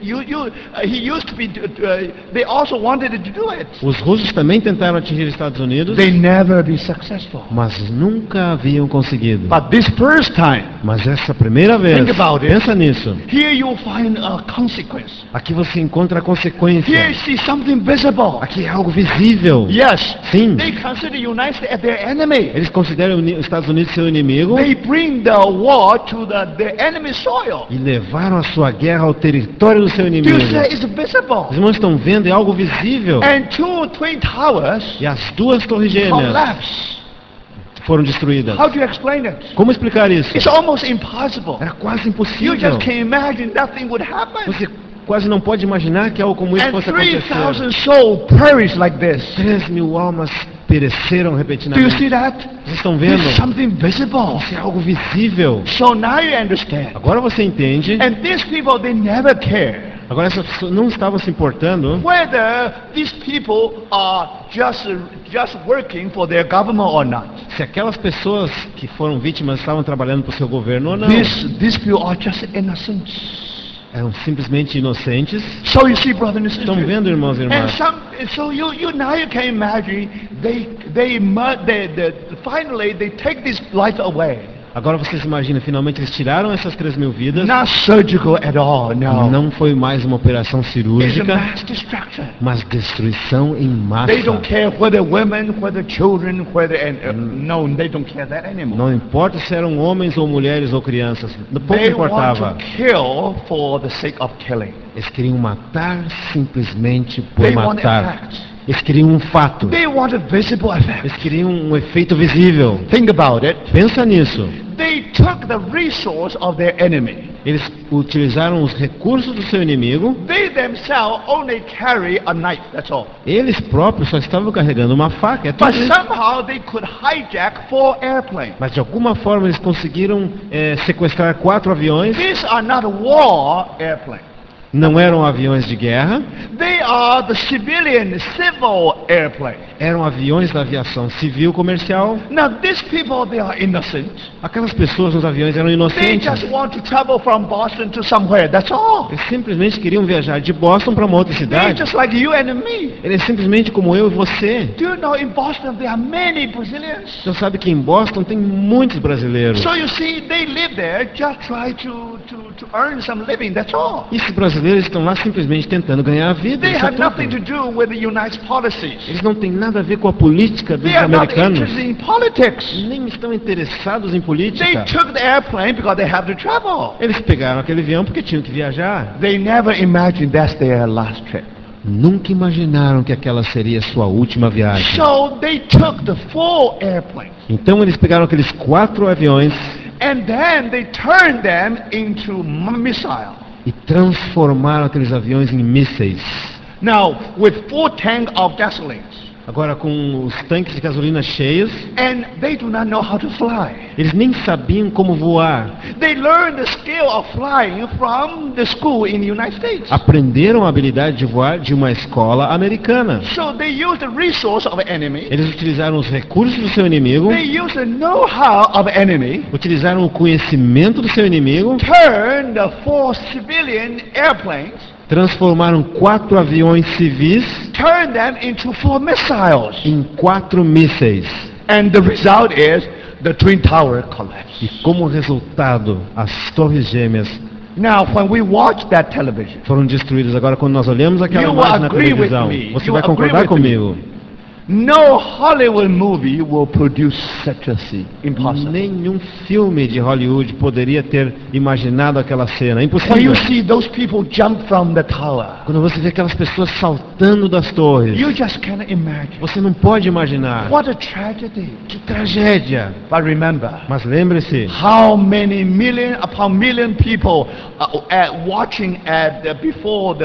he used to be, they also wanted to do it. Os russos também tentaram atingir os Estados Unidos, They never be successful. mas nunca haviam conseguido. But this first time, Mas essa primeira vez, Think about it. pensa nisso. here you find a consequence. Aqui você encontra a Here consequência. you see something visible. Aqui é algo visível. Yes, Sim. they consider the United States as their enemy. Eles consideram os Estados Unidos seu inimigo They bring the war to the enemy soil. e levaram a sua guerra ao território do seu You inimigo. say it's visible. Os irmãos estão vendo, é algo visível. And two twin towers E as duas torres gêmeas collapse. foram destruídas. How do you explain it? Como explicar isso? It's almost impossible. Era quase You impossível. just can't imagine nothing would happen. Você quase não pode imaginar que algo como isso And fosse acontecer. 3,000 souls perish like this. 3.000 almas pereceram Do you repetidamente. see that? Vocês estão vendo? It's something visible. Isso é algo visível. So now you understand. Agora você entende. And these people, they never care Agora essas pessoas não estavam se importando whether these people are just working for their government or not. se aquelas pessoas que foram vítimas estavam trabalhando para o seu governo ou não. These people are just innocent. Eram simplesmente inocentes. So you see, brother and Estão sister. vendo, irmãos e And irmãs? so you now you can imagine finally they take this life away. Agora vocês imaginam, finalmente eles tiraram essas 3.000 vidas. Not surgical at all. No. Não foi mais uma operação It's a cirúrgica, mass destruction. mas destruição em massa. They don't care whether women, whether children, no, they don't care that anymore. Não importa se eram homens ou mulheres ou crianças, pouco They want importava. to kill for the sake of killing. Eles queriam matar simplesmente por They want matar. effect. Eles queriam um fato. They want a visible effect. Eles queriam um efeito visível. Think about it. Pensa nisso. They took the resource of their enemy. Eles utilizaram os recursos do seu inimigo. They themselves only carry a knife, that's all. Eles próprios só estavam carregando uma faca. É tudo But isso. somehow they could hijack 4 airplanes. Mas de alguma forma eles conseguiram sequestrar 4 aviões. These are not war airplanes. Não eram aviões de guerra, They are the civilian, civil airplanes. eram aviões da aviação civil comercial. Now these people, they are innocent. Aquelas pessoas nos aviões eram They inocentes. just want to travel from Boston to somewhere, that's all. Eles simplesmente queriam viajar de Boston para uma outra They're cidade. just like you and me. Eles simplesmente como eu e você. Do you know in Boston there are many Brazilians? Você sabe que em Boston tem muitos brasileiros. So you see, they live there, just try to earn some living, that's all. E esses brasileiros brasileiros estão lá simplesmente tentando ganhar a vida. They Isso é have nothing to tudo. do with the United policies. Eles não têm nada a ver com a política dos They are not americanos. interested in politics. Nem estão interessados em They política. took the airplane because they have to travel. Eles pegaram aquele avião porque tinham que viajar. They never imagined that's their last trip. Nunca imaginaram que aquela seria a sua última viagem. So they took the full airplane. Então eles pegaram aqueles 4 aviões And then they turned them into missile. e transformaram aqueles aviões em mísseis. Now, with full tank of gasoline. Agora com os tanques de gasolina cheios, And they do not know how to fly. eles nem sabiam como voar. They learned the skill of flying from the school in the United States. Aprenderam a habilidade de voar de uma escola americana. So they used the resource of the enemy. Eles utilizaram os recursos do seu inimigo, They used the know-how of the enemy. utilizaram o conhecimento do seu inimigo, Turned the 4 civilian airplanes. transformaram 4 aviões civis Turned them into 4 missiles. em 4 mísseis. And the result is the Twin Tower collapsed. E como resultado, as torres gêmeas Now, when we watch that television, foram destruídas. Agora, quando nós olhamos aquela You imagem na agree with televisão, me. você You vai agree concordar with comigo? no Hollywood movie will produce such a scene. Impossible. Nenhum filme de Hollywood poderia ter imaginado aquela cena. É When impossível. you see those people jump from the tower, Quando você vê aquelas pessoas saltando das torres, you just cannot imagine. você não pode imaginar. What a tragedy. Que tragédia! But remember, Mas lembre-se, how many million upon million people watching before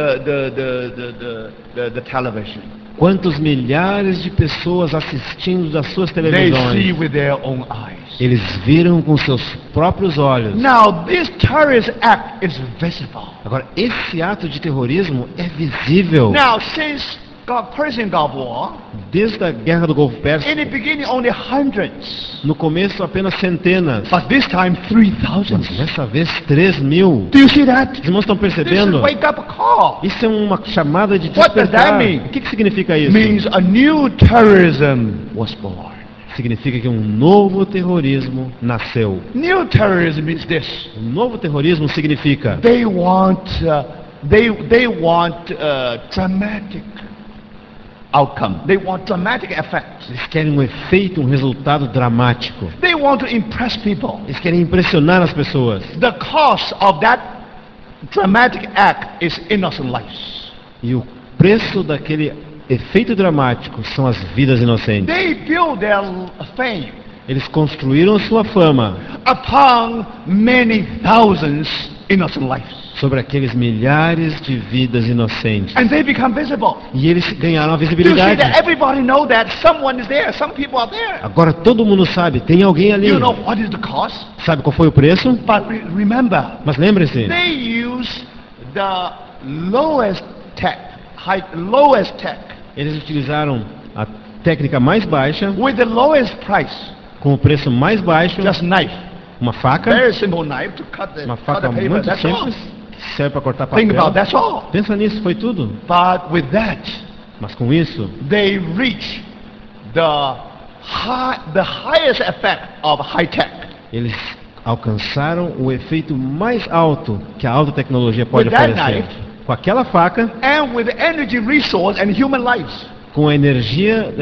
the television. quantos milhares de pessoas assistindo das suas They see televisões, with their own eyes. eles viram com seus próprios olhos. Now, this terrorist act is visible. Agora, esse ato de terrorismo é visível. Now, since Persian Gulf War, Desde a Guerra do Golfo in Pérsico, the beginning only hundreds, no começo apenas centenas, but this time mas 3,000. dessa vez 3.000. Do you see that? Os irmãos estão This is percebendo? wake up call. Isso é uma chamada de What does that despertar. mean? O que significa isso? Means a new terrorism was born. Significa que um novo terrorismo nasceu. New terrorism is this. O novo terrorismo significa They want dramatic outcome. They want dramatic effects. eles querem um efeito, um resultado dramático. They want to impress people. Eles querem impressionar as pessoas. The cost of that dramatic act is innocent lives. E o preço daquele efeito dramático são as vidas inocentes. They build their fame Eles construíram sua fama upon many thousands innocent lives. sobre aqueles milhares de vidas inocentes. And they become visible. E eles ganharam a You see visibilidade. that everybody know that someone is there, some people are there. Agora todo mundo sabe, tem alguém ali. You know what is the cost? Sabe qual foi o preço? But remember, Mas lembre-se, they use the lowest tech, lowest tech, eles utilizaram a técnica mais baixa, with the lowest price. com o preço mais baixo, Just knife, uma faca, very simple knife to cut the uma faca paper. muito That's all. simples, que serve para cortar Think about papel. that's all. Pensa nisso, foi tudo. But with that, Mas com isso, they reach the highest effect of high tech. eles alcançaram o efeito mais alto que a alta tecnologia pode With that oferecer. knife, Com aquela faca, and with energy resource and human lives. com a energia,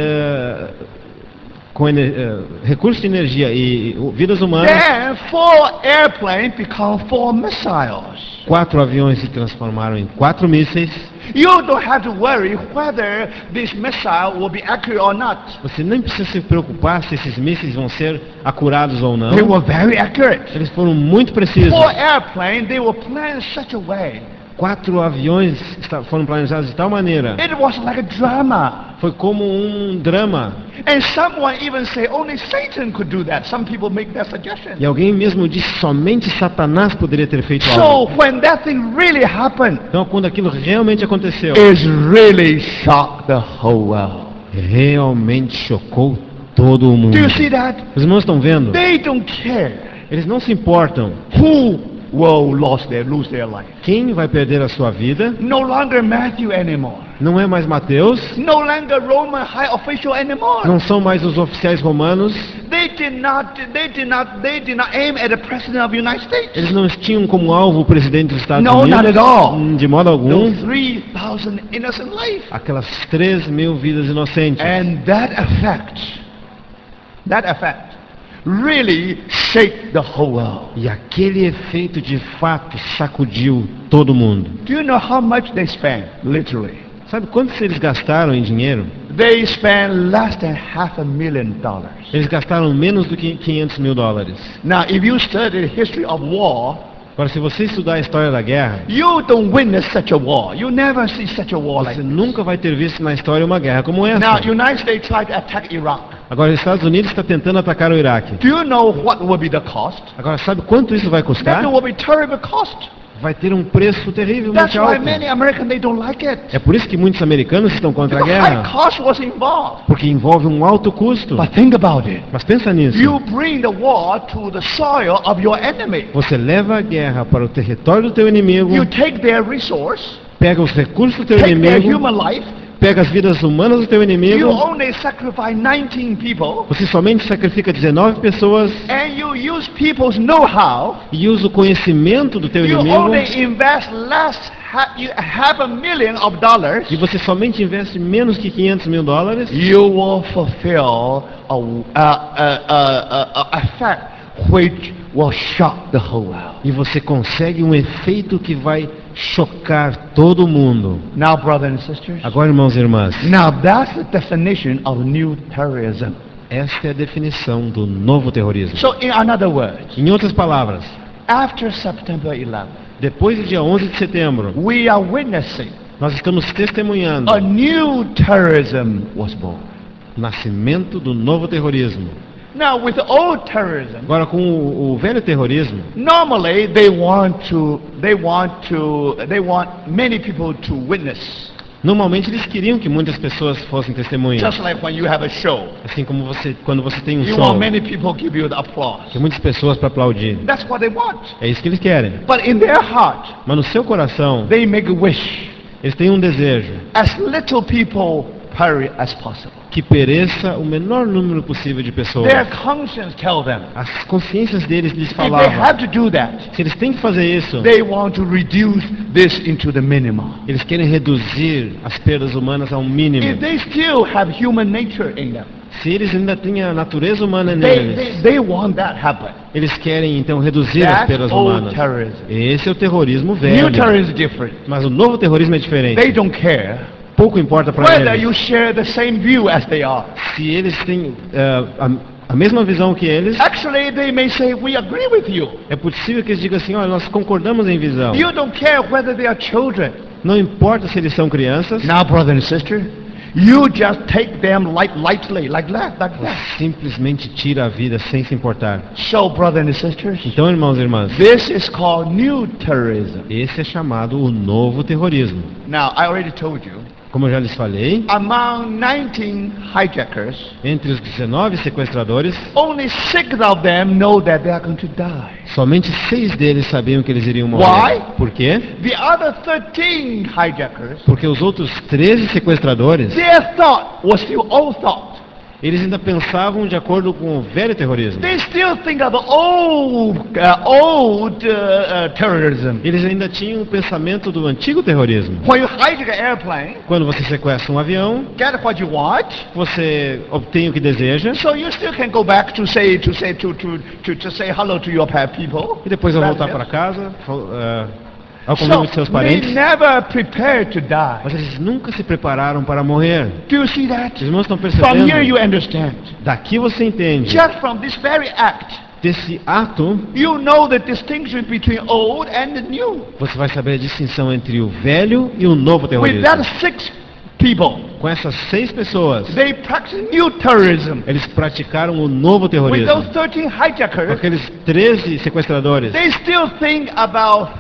recursos de energia e vidas humanas, Then 4 airplanes become 4 missiles. 4 aviões se transformaram em 4 mísseis. You don't have to worry whether this missile will be accurate or not. Você nem precisa se preocupar se esses mísseis vão ser acurados ou não. They were very accurate. Eles foram muito precisos. 4 airplanes, they were planned in such a way. 4 aviões foram planejados de tal maneira. It was like a drama. Foi como um drama. And someone even say only Satan could do that. Some people make that suggestion. E alguém mesmo disse somente Satanás poderia ter feito So algo. when that thing really happened, Então quando aquilo realmente aconteceu, it really shocked the whole world. realmente chocou todo o mundo. Do you see that? Os irmãos estão vendo? They don't care Eles não se importam. who will lose their life. Quem vai perder a sua vida No longer Matthew anymore. Não é mais Mateus, no longer Roman high official anymore. não são mais os oficiais romanos, They did not aim at the president of the United States. eles não tinham como alvo o presidente dos Estados No, not Unidos, at all. de modo algum, Those 3,000 innocent lives. aquelas 3.000 vidas inocentes. And that effect really shake the whole world. E aquele efeito de fato sacudiu todo mundo. Do you know how much they spent, literally? Sabe quanto eles gastaram em dinheiro? They spent less than $500,000. Eles gastaram menos do que $500.000. Now, if you study the history of war, Agora, se você estudar a história da guerra, you don't witness such a war. You never see such a war like você this. nunca vai ter visto na história uma guerra como Now, essa. United States tried to attack Iraq. Agora, os Estados Unidos está tentando atacar o Iraque. Do you know what will be the cost? Agora, sabe quanto isso vai custar? That will be terrible cost. Vai ter um preço terrivelmente That's why alto. many Americans they don't like it. É por isso que muitos americanos estão contra a Because high guerra. cost was involved. Porque envolve um alto custo. But think about it. Mas pensa nisso. You bring the war to the soil of your enemy. Você leva a guerra para o território do teu inimigo, You take their resource, pega os recursos do teu take their inimigo, human life. pega as vidas humanas do teu You inimigo, only sacrifice 19 people, você somente sacrifica 19 pessoas and you use people's know-how. e usa o conhecimento do teu You inimigo only invest less, $500,000. e você somente investe menos que $500.000, You will fulfill a fact which will shock the whole world. e você consegue um efeito que vai chocar todo mundo. Now, brothers and sisters, Agora, irmãos e irmãs, now that's the definition of new terrorism. esta é a definição do novo terrorismo. So, in other words, Em outras palavras, after September 11th, depois do dia 11 de setembro, we are witnessing nós estamos testemunhando a new terrorism was born. o nascimento do novo terrorismo. Now, with the old terrorism, Agora, com o velho terrorismo, normally they want many people to witness. normalmente eles queriam que muitas pessoas fossem testemunhas. Just like when you have a show, Assim como quando você tem um you show, want many people give you the applause. tem muitas pessoas para aplaudir. That's what they want. É isso que eles querem. But in their heart, Mas no seu coração, they make a wish. eles têm um desejo: As little people perish as possible. que pereça o menor número possível de pessoas. Their conscience tells them, As consciências deles lhes if they falavam: have to do that, se eles têm que fazer isso, they want to reduce this into the minimum. eles querem reduzir as perdas humanas ao mínimo. If they still have human nature in them, Se eles ainda têm a natureza humana they neles, want that happen. eles querem então reduzir as That's perdas old humanas. terrorism. Esse é o terrorismo New velho. terrorism is different. Mas o novo terrorismo é They diferente. don't care Pouco importa para whether eles you share the same view as they are. se eles têm a mesma visão que eles. Actually, they may say, we agree with you. É possível que eles digam assim: olha, nós concordamos em visão. You don't care whether they are children. Não importa se eles são crianças. Now, brother and sister, you just take them lightly, like that. Simplesmente tira a vida sem se importar. So, brother and sisters, Então, irmãos e irmãs, this is called new terrorism. esse é chamado o novo terrorismo. Now, I already told you, Como eu já lhes falei, among 19 hijackers, entre os 19 sequestradores, only 6 of them know that they are going to die. somente 6 deles sabiam que eles iriam morrer. Why? Por quê? The other 13 hijackers, Porque os outros 13 sequestradores, their thought was still old thought. eles ainda pensavam de acordo com o velho terrorismo. They still think of the old terrorism. Eles ainda tinham o pensamento do antigo terrorismo. When you hijack an airplane, Quando você sequestra um avião, get what you want, você obtém o que deseja so you still can go back to say hello to your people. e depois ao voltar para casa, ao convívio de seus they parentes. never prepared to die. Mas eles nunca se prepararam para morrer. Do you see that? Os irmãos estão From here you percebendo? understand. Daqui você entende. Just from this very act, Desse ato, you know the distinction between old and the new. você vai saber a distinção entre o velho e o novo With terrorismo. that 6 people, Com essas 6 pessoas, they practice new terrorism. eles praticaram o novo With terrorismo. those 13 Com hijackers, aqueles 13 sequestradores, they still think about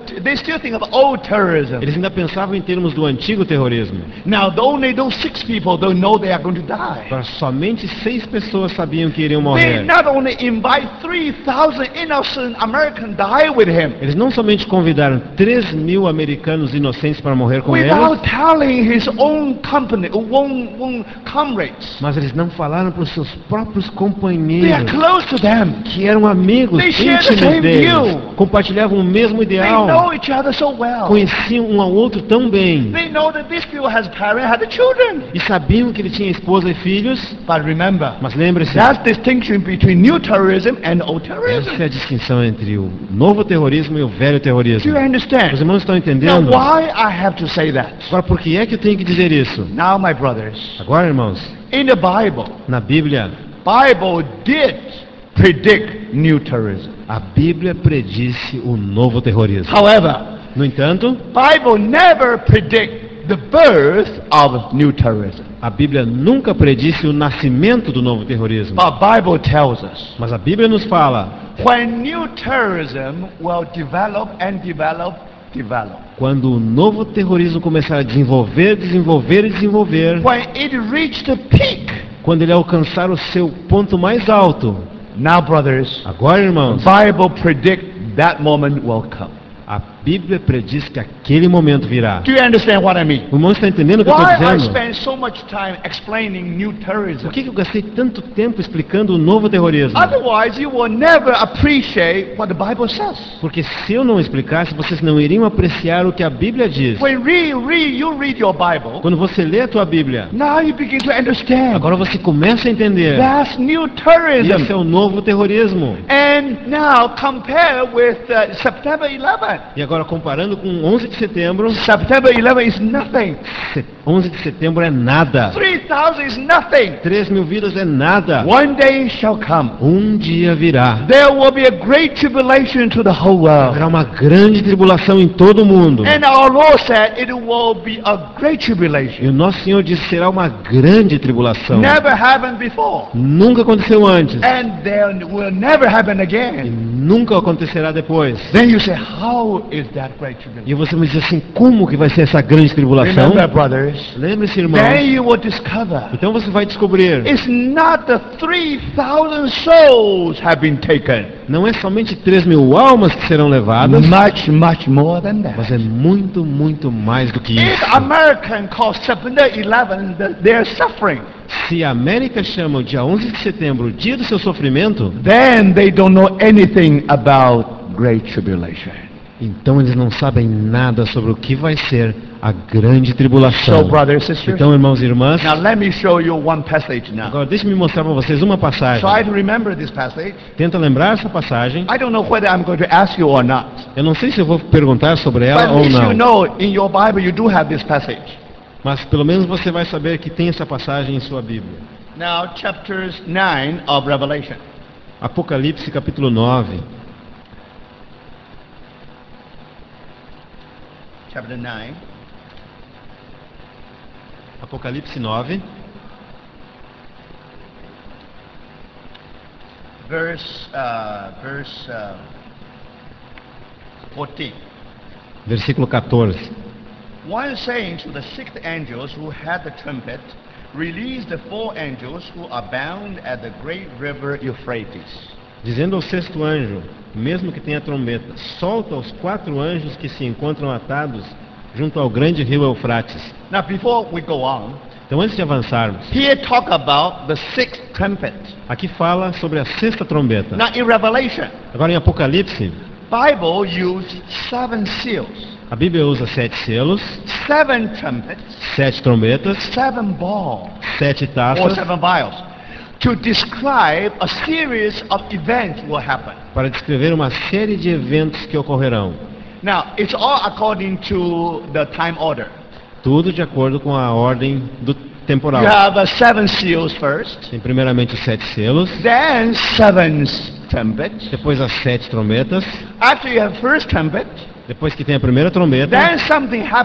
old terrorism. eles ainda pensavam em termos do antigo terrorismo. Now, only those 6 people don't know they are going to die. Agora, somente 6 pessoas sabiam que iriam They morrer. not only invite 3,000 innocent Americans die with him, Eles não somente convidaram 3.000 americanos inocentes para morrer com without eles, telling his own company, own comrades. mas eles não falaram para os seus próprios They are companheiros, close to them. que eram amigos They share the íntimos same deles, view. compartilhavam o mesmo They ideal, know each other so well. conheciam um ao outro tão bem, They know that this people has parents, has children. e sabiam que ele tinha esposa e filhos. But remember, Mas lembre-se, that's distinction between new terrorism and old essa terrorism. é a distinção entre o novo terrorismo e o velho Do terrorismo. you understand? Os irmãos estão Now, entendendo? why I have to say that? Agora, por que é que eu tenho que dizer isso? Now, my brothers, Agora, irmãos, in the Bible na Bible did predict new terrorism. a Bíblia predisse o novo terrorismo. However, No entanto, Bible never predict the birth of new terrorism. a Bíblia nunca predisse o nascimento do novo terrorismo. But Bible tells us Mas a Bíblia nos fala, when new terrorism will develop and develop. quando o novo terrorismo começar a desenvolver, When it reached the peak. quando ele alcançar o seu ponto mais alto, Now, brothers, agora, irmãos, Bible predict that moment will come. a Bíblia prediz que aquele momento virá. Do you understand what I mean? O irmão está entendendo o que eu Why estou I dizendo? spend so much time explaining new terrorism? Por que eu gastei tanto tempo explicando o novo terrorismo? Otherwise, you will never appreciate what the Bible says. Porque se eu não explicasse, vocês não iriam apreciar o que a Bíblia diz. When you read your Bible, Quando você lê a tua Bíblia, now you begin to understand. agora você começa a entender. That's new Esse terrorism. é o novo terrorismo. And now compare with September 11. E agora comparando com 11 de setembro, September 11 is nothing. 11 de setembro é nada. 3,000 is nothing. 3.000 vidas é nada. One day shall come. Um dia virá. There will be a great tribulation to the whole world. Haverá uma grande tribulação em todo o mundo. And our Lord said it will be a great E tribulation. o nosso Senhor disse que será uma grande tribulação. Never happened before. Nunca aconteceu antes. And there will never happen E again. nunca acontecerá depois. Then you say, how is that great tribulation? E você me diz assim, como que vai ser essa grande tribulação? Remember, brothers, Lembre-se, irmãos. then you will discover Então você vai descobrir, it's not the 3,000 souls have been taken. não é somente 3.000 almas que serão levadas, Much more than mas that. é muito, muito mais do que If isso. American call September 11, they're suffering. Se a América chama o dia 11 de setembro o dia do seu sofrimento, Then they don't know anything about great tribulation. então eles não sabem nada sobre o que vai ser a grande So, tribulação. brothers and sisters, Então, irmãos e irmãs, now let me show you one passage now. agora deixe-me mostrar para vocês uma passagem. Try to remember this passage. Tenta lembrar essa passagem. I don't know whether I'm going to ask you or not. Eu não sei se eu vou perguntar sobre But ela at ou least you não, know in your Bible you do have this passage. mas pelo menos você vai saber que tem essa passagem em sua Bíblia. Now, chapters 9 of Revelation. Apocalipse capítulo 9. Chapter 9. Apocalipse 9, Verse 14. versículo 14. One saying to the sixth angels who had the trumpet, release the 4 angels who are bound at the great river Euphrates. Dizendo ao sexto anjo, mesmo que tenha trombeta, solta os 4 anjos que se encontram atados junto ao grande rio Eufrates. Now, before we go on, Então, antes de avançarmos, here talk about the sixth trumpet. aqui fala sobre a sexta trombeta. Now, in Revelation, Agora, em Apocalipse, Bible used 7 seals, a Bíblia usa 7 selos, 7 trumpets, 7 trombetas, 7 balls, 7 or taças, 7 vials, to describe a series of events will happen. para descrever uma série de eventos que ocorrerão. Now, it's all according to the time order. Tudo de acordo com a ordem do temporal. You have 7 seals first, Tem primeiramente os 7 selos, then 7 trumpets. depois as 7 trombetas, After you have first trumpet, depois que tem a primeira trombeta, then something happened.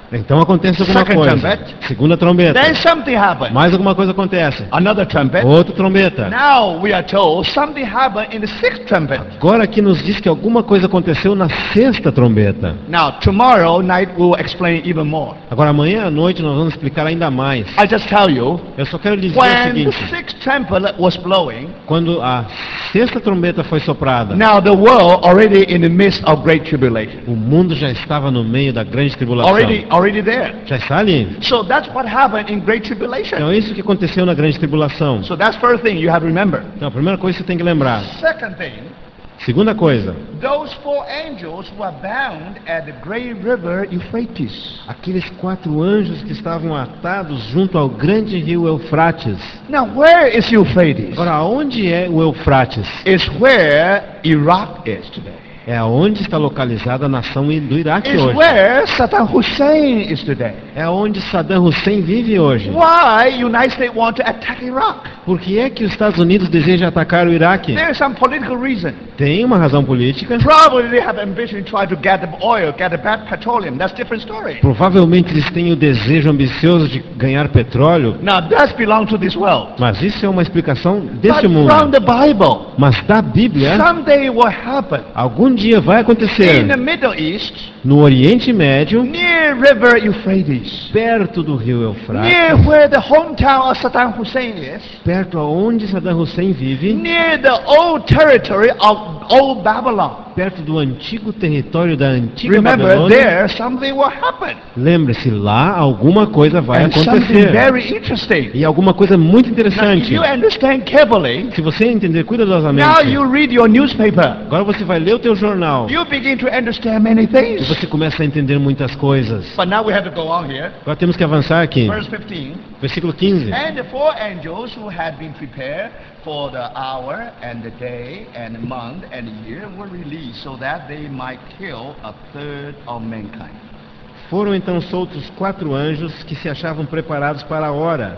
Então acontece alguma Second coisa. trumpet. Segunda trombeta. Then something happened. Mais alguma coisa acontece. Another trumpet. Outra trombeta. Now we are told something happened in the sixth trumpet. Agora aqui nos diz que alguma coisa aconteceu na sexta trombeta. Now tomorrow night we will explain even more. Agora amanhã à noite nós vamos explicar ainda mais. I just tell you, Eu só quero dizer o when the seguinte. sixth trumpet was blowing, Quando a sexta trombeta foi soprada, now the world already in the midst of great tribulation. o mundo já estava no meio da grande tribulação. Already there. Já está ali. So that's what happened in great tribulation. Então é isso que aconteceu na grande tribulação. So that's first thing you have to remember. Então a primeira coisa que você tem que lembrar. Second thing, Segunda coisa, those four angels were bound at the great river Euphrates. aqueles 4 anjos que estavam atados junto ao grande rio Eufrates. Now where is Euphrates? Agora, onde é o Eufrates? It's where Iraq is today. É onde está localizada a nação do Iraque It's hoje. where Saddam Hussein is today. É onde Saddam Hussein vive hoje. Why United States want to attack Iraq? Por que é que os Estados Unidos desejam atacar o Iraque? There's some political reason. Tem uma razão política. Probably they have ambition to try to get the oil, get the bad petroleum. That's a different story. Provavelmente eles têm o desejo ambicioso de ganhar petróleo. Now that belongs to this world. Mas isso é uma explicação But deste mundo. from the Bible, Mas da Bíblia, someday will happen. algum dia vai acontecer In the Middle East, no Oriente Médio, near River Euphrates, perto do rio Eufrates, near where the hometown of Saddam Hussein is, perto aonde Saddam Hussein vive, near the old territory of old Babylon. perto do antigo território da antiga Remember, Babilônia. there something will happen. Lembre-se, lá alguma coisa vai And something acontecer. very interesting. E alguma coisa muito Now, if interessante. you understand carefully, Se você entender now cuidadosamente, you read your newspaper. agora você vai ler o teu jornal. You begin to understand many E things. você começa a entender muitas coisas. But now we have to go on here. Agora temos que avançar aqui. Verse 15. Versículo 15. And the four angels who had been prepared for the hour and the day and the month and the year were released so that they might kill a third of mankind. Foram então soltos 4 anjos que se achavam preparados para a hora,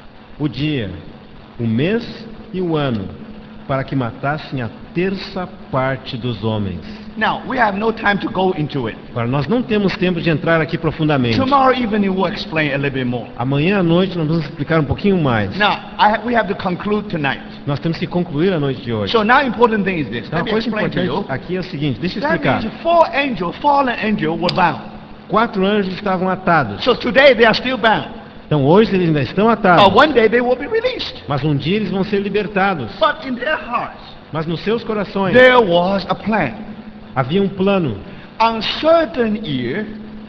o dia, o mês e o ano, para que matassem a terça parte dos homens. Now, we have no time to go into it. Agora, nós não temos tempo de entrar aqui profundamente. Tomorrow evening we'll explain a little bit more. Amanhã à noite nós vamos explicar um pouquinho mais. Now, we have to conclude tonight. Nós temos que concluir a noite de hoje. So now important thing is this. Então, a Let me coisa explain to you. importante aqui é o seguinte, deixa eu That explicar. means four angels, fallen angels, were bound. 4 anjos estavam atados. So today they are still bound. Então hoje eles ainda estão But atados. one day they will be released. Mas um dia eles vão ser libertados. But in their hearts, Mas nos seus corações there was a plan. havia um plano. On certain year,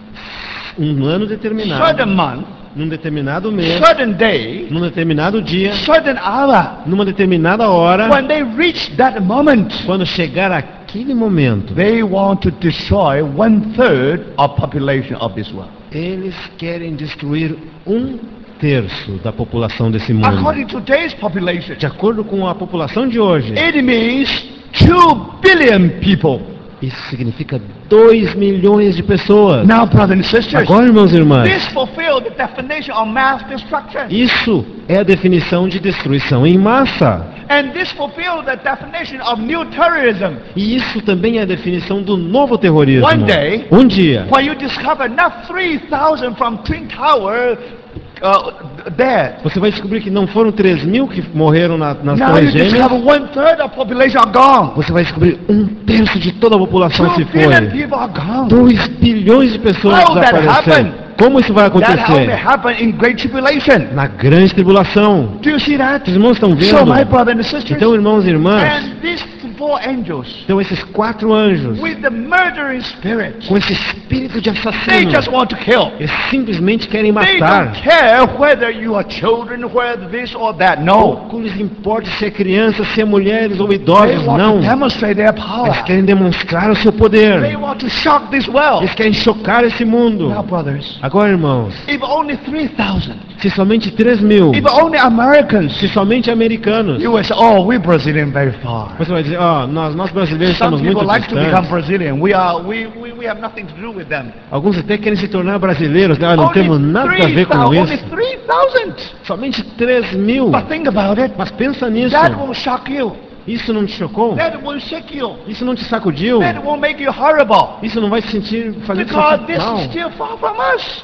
Um ano determinado, certain month, num determinado mês, certain day, num determinado dia, certain hour, numa determinada hora, when they reach that moment, quando chegar aquele momento, they want to destroy 1/3 of population of this world. eles querem destruir 1/3 da população desse mundo. According to today's population, De acordo com a população de hoje, it means 2 billion people. isso significa 2 milhões de pessoas. Now, brothers and sisters, Agora, irmãos e irmãs, this fulfills the definition of mass destruction. isso é a definição de destruição em massa. And this fulfills the definition of new terrorism. E isso também é a definição do novo terrorismo. One day, Um dia, when you discover not 3,000 from Twin Tower dead, você vai descobrir que não foram 3.000 que morreram nas now you Torres discover Gêmeas. 1/3 of population are gone. Você vai descobrir 1/3 de toda a população 2 se billion foi. people are gone. 2 bilhões de pessoas How that desapareceram. happened? Como isso vai That only acontecer? happened in great tribulation. Na grande tribulação. Do you see that? Os irmãos estão So, vendo? my brothers and sisters, Então, irmãos e irmãs, and these 4 angels, então esses 4 anjos, with the murdering spirit, com esse espírito de they assassino, just want to kill. eles simplesmente querem They matar. don't care whether you are children, whether this or that. No. Pouco lhes importa se é criança, se é mulheres ou They idosos, want não. to demonstrate their power. Eles querem demonstrar o seu They poder. want to shock this world. Eles querem chocar esse mundo. Now, brothers, Agora, irmãos, if only 3,000, se somente 3.000, if only Americans, se somente americanos, you will say, oh, we Brazilian very far. você vai dizer, ó, nós brasileiros Some estamos people muito like to become distantes. Brazilian. We have nothing to do with them. Alguns até querem se tornar brasileiros, né? Não Only temos nada a ver com 3,000, only isso. 3,000. Somente 3.000. But think about it. Mas pensa nisso. That will shock you. Isso não te chocou? That won't shake you. Isso não te sacudiu? That won't make you horrible. Isso não vai se sentir fazer te Because sentir this is mal? still far from us.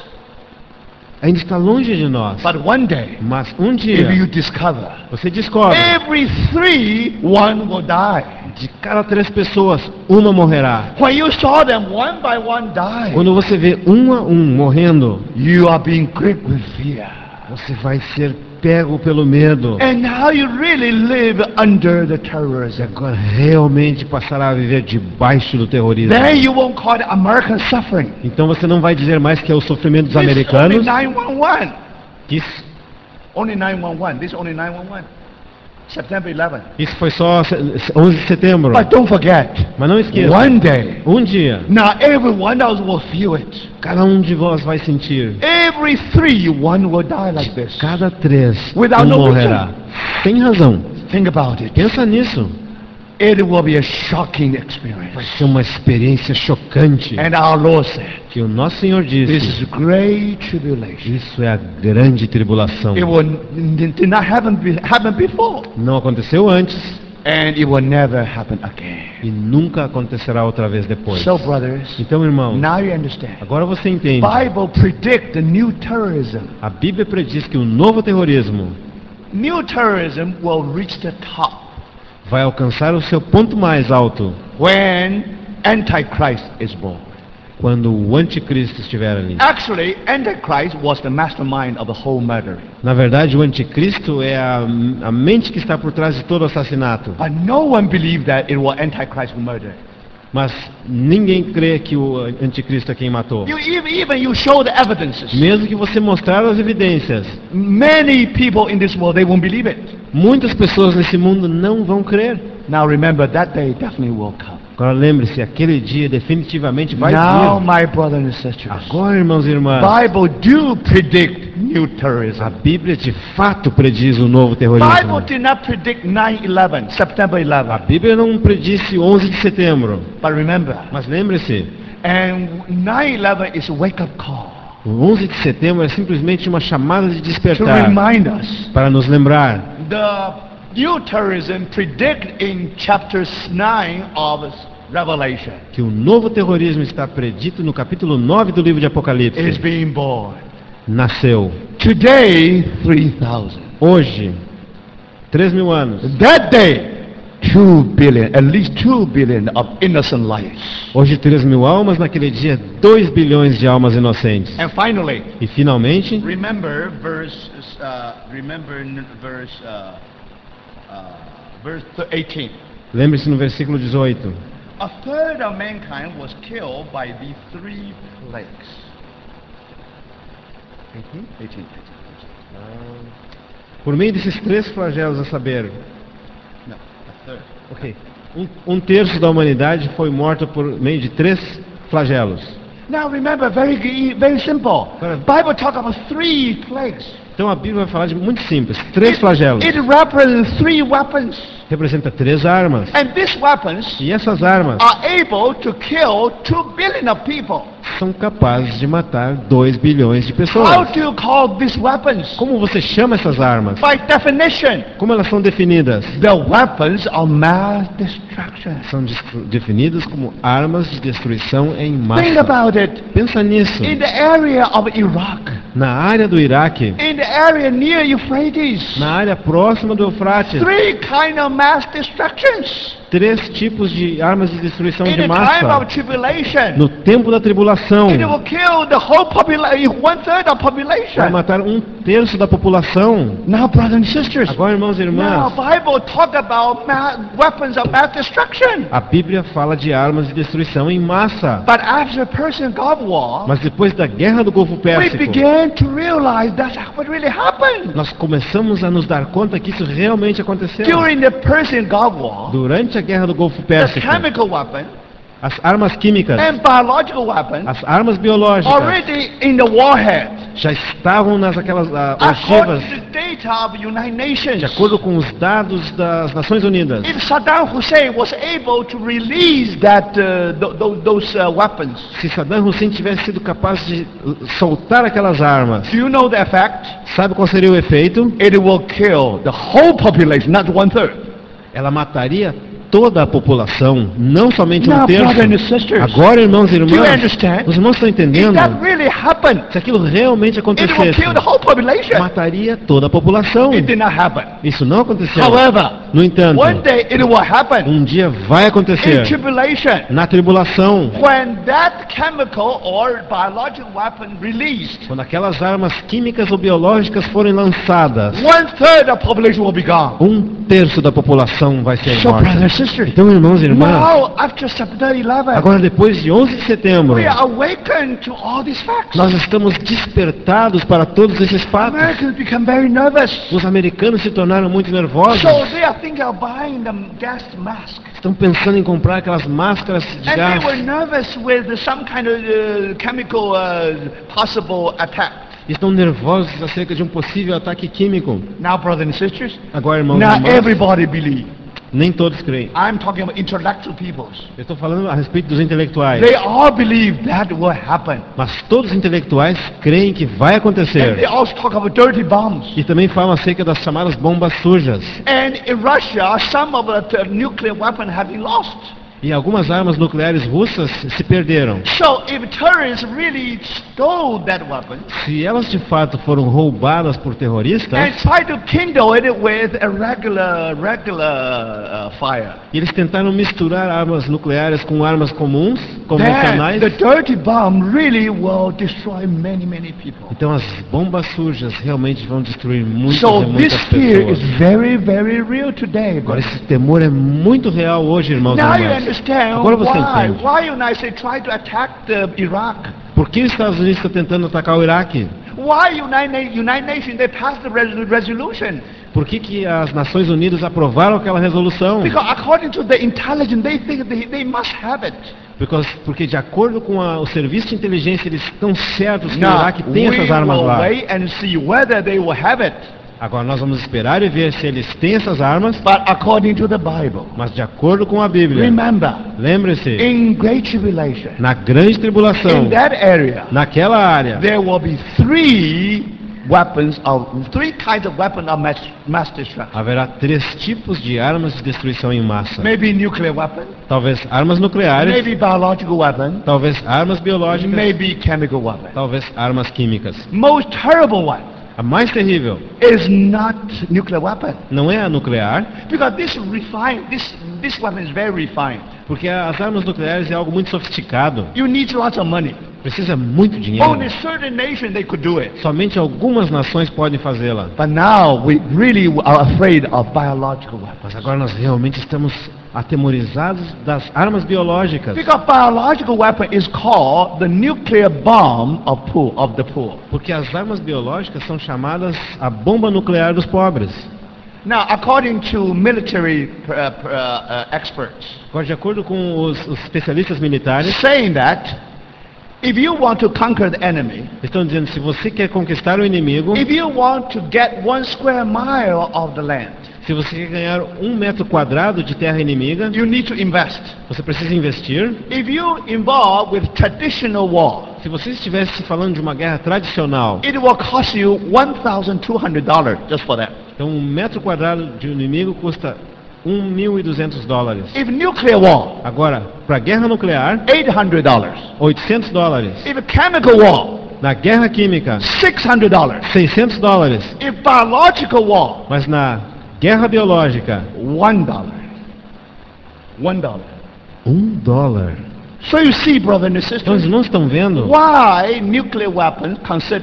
Ainda está longe de nós. But one day, Mas um if dia you discover, você descobre, every 3, 1 will die. de cada 3 pessoas, uma morrerá. When you saw them one by one die, Quando você vê um a um morrendo, you are being gripped with fear. você vai ser pego pelo medo. And now you really live under the terrorism. Agora realmente passará a viver debaixo do terrorismo. Then you won't call it American suffering. Então você não vai dizer mais que é o sofrimento dos This is only americanos. 911. Que Only 911. This is only 911. September 11. isso foi só 11 de setembro. But don't forget, Mas não esqueça, one day, um dia, now every one of us will feel it. cada um de vós vai sentir. Every 3, 1 will die like this. Cada 3, Without um no morrerá. Sem razão. Think about it. Pensa nisso. It will be a shocking experience. Vai ser uma experiência chocante. And our Lord said, Que o nosso Senhor this disse, is great tribulation. isso é a grande tribulação. It did not happen before. Não aconteceu antes And it will never happen again. e nunca acontecerá outra vez depois. So, brothers, Então, irmão, now you understand. agora você entende. Bible predict the new terrorism. A Bíblia prediz que o novo terrorismo New terrorism will reach the top vai alcançar o seu ponto mais alto when Antichrist is born. quando o anticristo estiver ali. Actually, Antichrist was the mastermind of the whole murder. Na verdade, o anticristo é a mente que está por trás de todo o assassinato. But no one believed that it was Antichrist who murdered. Mas ninguém crê que o anticristo é quem matou. Even you show the evidences. Mesmo que você mostrar as evidências, Many people in this world, they won't believe it. muitas pessoas nesse mundo não vão crer. Now remember, that day definitely will come. Agora lembre-se, aquele dia definitivamente vai Now, vir. my brothers and sisters, Agora, irmãos e irmãs, Bible do predict new a terrorism. Bíblia de fato prediz o novo terrorismo. Bible did not predict 9/11, September A 11. Bíblia não predisse 11 de setembro. But remember, Mas lembre-se, and 9/11 is a wake-up call o 11 de setembro é simplesmente uma chamada de to despertar remind us. para nos lembrar. The new terrorism predict in chapters 9 of Revelation Que o novo terrorismo está predito no capítulo 9 do livro de is Apocalipse. being born. Nasceu. Today, 3,000. Hoje, 3.000 anos. That day, 2 billion, at least 2 billion of innocent lives. Hoje 3.000 almas, naquele dia 2 bilhões de almas inocentes. And finally, E finalmente, remember verse 18. lembre-se no versículo 18. A third of mankind was killed by these 3 plagues. 18. Por meio desses 3 flagelos, a saber, No, a third. ok, um terço da humanidade foi morta por meio de 3 flagelos. Now remember, very simple. Bible talk about 3 plagues. Então a Bíblia vai falar de muito simples, 3 flagelos. It represents 3 weapons. Representa 3 armas. And these weapons E essas armas are able to kill 2 billion of people. são capazes de matar 2 bilhões de How pessoas. do you call these weapons? Como você chama essas armas? By definition, Como elas são definidas? the weapons of mass destruction. São definidas como armas de destruição em Think massa. about it. Pensa nisso. In the area of Iraq, Na área do Iraque, in the area near Euphrates, na área próxima do Eufrates, 3 kind of mass destructions. 3 tipos de armas de destruição In de the time massa. of tribulation, No tempo da tribulação, it will kill the whole population, 1/3 of vai population. matar 1/3 da população. Now, brothers and sisters, Agora, irmãos e now irmãs, Bible talk about weapons of mass destruction. a Bíblia fala de armas de destruição em massa. But after the Persian Gulf War, Mas depois da Guerra do Golfo we Pérsico, began to realize that's what really happened. nós começamos a nos dar conta que isso realmente aconteceu. During the Persian Gulf War, Durante a Guerra do Golfo the Pérsico, chemical weapon as armas químicas, and biological weapon as armas biológicas, already in the warhead. já estavam nas aquelas According ogivas, to the data of the United Nations, de acordo com os dados das Nações Unidas. if Saddam Hussein was able to release those weapons, Se Saddam Hussein tivesse sido capaz de soltar aquelas armas, do you know the effect? sabe qual seria o efeito? It will kill the whole population, not 1/3. ela mataria toda a população, não somente um Now, terço. brothers and sisters, Agora, irmãos e do you irmãs, understand? os irmãos estão If entendendo? that really happened, Se aquilo realmente it will acontecesse, kill the whole population. mataria toda a população. It did not happen. Isso não aconteceu. However, No entanto, one day it will happen um dia vai in acontecer, tribulation. na tribulação, When that chemical or biological weapon released, quando aquelas armas químicas ou biológicas forem lançadas, 1/3 of the population will be gone. um terço da população vai ser So, brothers morta. and sisters, Então, irmãos e irmãs, now after September 11, agora depois de 11 de setembro, we are awakened to all these facts. nós estamos despertados para todos esses fatos. Americans become very nervous. Os americanos se tornaram muito nervosos. So they are thinking of buying the gas mask. Estão pensando em comprar aquelas máscaras de And they gás. were nervous with some kind of chemical possible attack. Estão nervosos acerca de um possível ataque químico. Now, brothers and sisters, Agora, irmãos e not irmãs, everybody believe. nem todos creem. I'm talking about intellectual peoples. Eu estou falando a respeito dos intelectuais. They all believe that will happen. Mas todos os intelectuais creem que vai And they acontecer. also talk about dirty bombs. E também falam acerca das chamadas bombas sujas. And in Russia, some of the nuclear weapons have been lost. E algumas armas nucleares russas se perderam. So if terrorists really stole that weapon Se elas de fato foram roubadas por terroristas, and try to kindle it with a regular fire, e eles tentaram misturar armas nucleares com armas comuns, then convencionais, the dirty bomb really will destroy many people. então as bombas sujas realmente vão destruir muitas So e muitas this fear is pessoas. very real today. Agora Brothers. esse temor é muito real hoje, irmãos e Now you irmãs. understand Agora você entende. why United States try to attack the Iraq. Por que os Estados Unidos estão tentando atacar o Iraque? Why United Nations they passed the resolution? Por que as Nações Unidas aprovaram aquela resolução? Because according to the intelligence, they think they must have it. Porque de acordo com o serviço de inteligência, eles estão certos que o Now Iraque we tem essas armas will lá. wait and see whether they will have it. Agora nós vamos esperar e ver se eles têm essas armas, But according to the Bible, mas de acordo com a Bíblia, remember, lembre-se, in great tribulation, na grande tribulação, in that area, naquela área, there will be three kinds of weapons of mass destruction. haverá 3 tipos de armas de destruição em massa. Maybe nuclear weapon, Talvez armas nucleares, maybe biological weapon, talvez armas biológicas, maybe chemical weapon. talvez armas químicas. Most terrible one A mais terrível is not nuclear weapon, não é a nuclear, because this weapon is very refined. porque as armas nucleares é algo muito sofisticado. You need lots of money. Precisa muito dinheiro. Only certain nations they could do it. Somente algumas nações podem fazê-la. But now we really are afraid of biological weapons. Mas agora nós realmente estamos atemorizados das armas biológicas. Because biological weapon is called the nuclear bomb of the poor. Porque as armas biológicas são chamadas a bomba nuclear dos pobres. Now, according to military experts, Agora, de acordo com os especialistas militares, saying that if you want to conquer the enemy, estão dizendo que se você quer conquistar o inimigo, if you want to get 1 square mile of the land, se você quer ganhar 1 metro quadrado de terra inimiga, you need to invest. você precisa investir. If you involve with traditional war, Se você estivesse falando de uma guerra tradicional, it will cost you $1,200 just for that. então 1 metro quadrado de inimigo custa $1.200. If nuclear war, Agora, para a guerra nuclear, $800. $800. If chemical war, Na guerra química, $600. $600. If biological war, Mas na guerra biológica, $1. $1. $1. So you see, brother and Então, sister, os irmãos estão vendo why nuclear weapons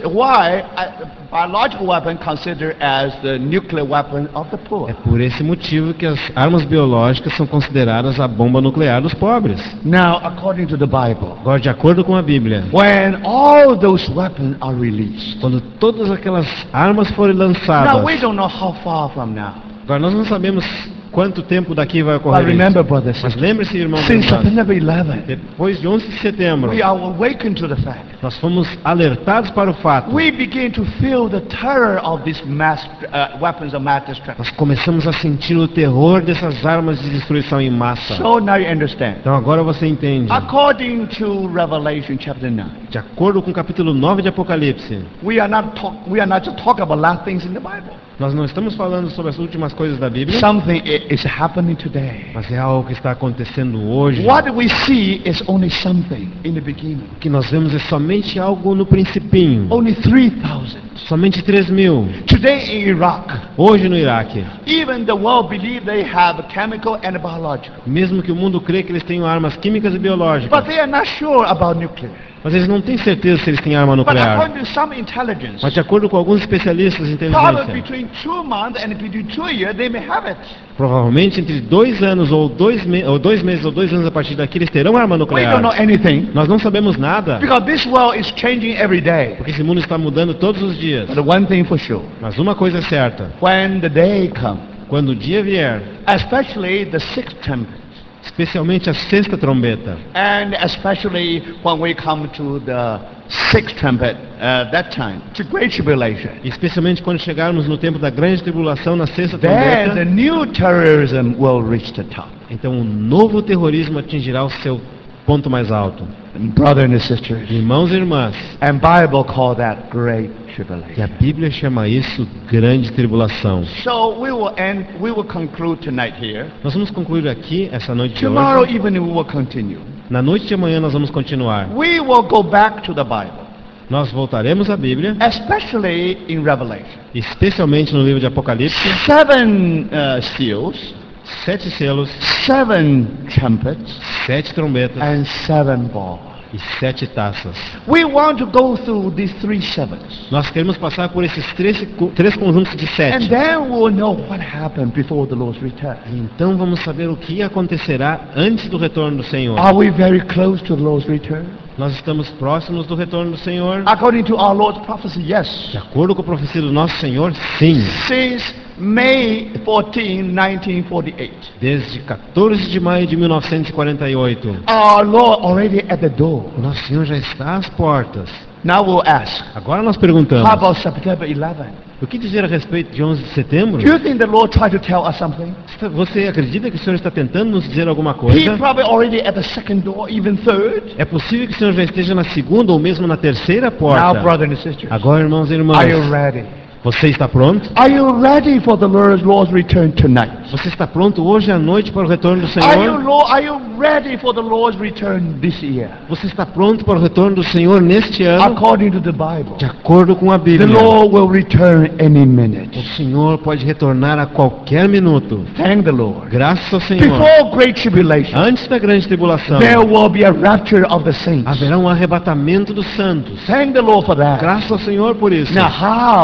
biological weapon considered as the nuclear weapon of the poor. É por esse motivo que as armas biológicas são consideradas a bomba nuclear dos pobres. Now, according to the Bible, Agora, de acordo com a Bíblia, when all those weapons are released, quando todas aquelas armas forem now lançadas, we don't know how far from now. agora nós não sabemos quanto tempo daqui vai But ocorrer remember, isso. brothers, Mas lembre-se, irmãos e since irmãs, September 11, depois de 11 de setembro, we are awakened to the fact. nós fomos alertados para o fato. We begin to feel the terror of these weapons of mass destruction. Nós começamos a sentir o terror dessas armas de destruição em massa. So now you understand. Então agora você entende. According to Revelation chapter 9, De acordo com o capítulo 9 de Apocalipse, we are not to talk about last things in the Bible. nós não estamos falando sobre as últimas coisas da Bíblia. Something it is happening today. mas é algo que está acontecendo hoje. What we see is only something in the beginning. O que nós vemos é somente algo no principinho. Only 3,000. Somente 3.000. Today in Iraq, Hoje no Iraque. even the world believe they have chemical and biological. Mesmo que o mundo crê que eles tenham armas químicas e biológicas. But they are not sure about nuclear. Mas eles não têm certeza se eles têm arma But nuclear. according to some intelligence, Mas de acordo com alguns especialistas de probably inteligência, between 2 months and between 2 years, they may have it. provavelmente entre 2 anos ou 2 meses ou 2 anos a partir daqui eles terão arma We don't nuclear. know anything Nós não sabemos nada, because this world is changing every day. porque esse mundo está mudando todos os dias. But one thing for sure, Mas uma coisa é certa, when the day comes, quando o dia vier, especially the sixth trumpet, especialmente a sexta trombeta, and especially when we come to the sixth trumpet, that time, to great tribulation, e especialmente quando chegarmos no tempo da grande tribulação, na sexta then the trombeta, new terrorism will reach the top. então o novo terrorismo atingirá o seu ponto mais alto. Brothers and sisters, Irmãos e irmãs, and Bible call that great e a tribulation. Bíblia chama isso grande tribulação. So we will conclude tonight here. Nós vamos concluir aqui essa noite de Tomorrow hoje. evening we will continue. Na noite de amanhã nós vamos continuar. We will go back to the Bible, Nós voltaremos à Bíblia, especially in Revelation. especialmente no livro de Apocalipse, 7 seals, 7 selos, 7 trumpets, 7 trombetas and 7 balls. e 7 taças. We want to go through these 3 sevens. Nós queremos passar por esses três conjuntos de And 7. then we will know what happened before the Lord's return. Então vamos saber o que acontecerá antes do retorno do Senhor. Are we very close to the Lord's return? Nós estamos próximos do retorno do Senhor. According to our Lord's prophecy, yes. De acordo com a profecia do nosso Senhor, sim. Since May 14, 1948, Desde 14 de maio de 1948, our Lord already at the door. o nosso Senhor já está às portas. Now we'll ask, Agora nós perguntamos, how about September 11? o que dizer a respeito de 11 de setembro? Do you think the Lord tried to tell us something? Você acredita que o Senhor está tentando nos dizer alguma He coisa? probably already at the second door, even third. É possível que o Senhor já esteja na segunda ou mesmo na terceira Now, porta. brothers and sisters, Agora, irmãos e are you irmãs, ready? você está pronto? Are you ready for the Lord's return tonight? Você está pronto hoje à noite para o retorno do Are Senhor? you ready for the Lord's return this year? Você está pronto para o retorno do Senhor neste ano? According to the Bible, De acordo com a the Bíblia, Lord will return any minute. o Senhor pode retornar a qualquer minuto. Thank the Lord. Graças ao Senhor. Before great tribulation, Antes da grande tribulação, there will be a rapture of the saints. haverá um arrebatamento dos santos. Thank the Lord for that. Graças ao Senhor por isso. Now,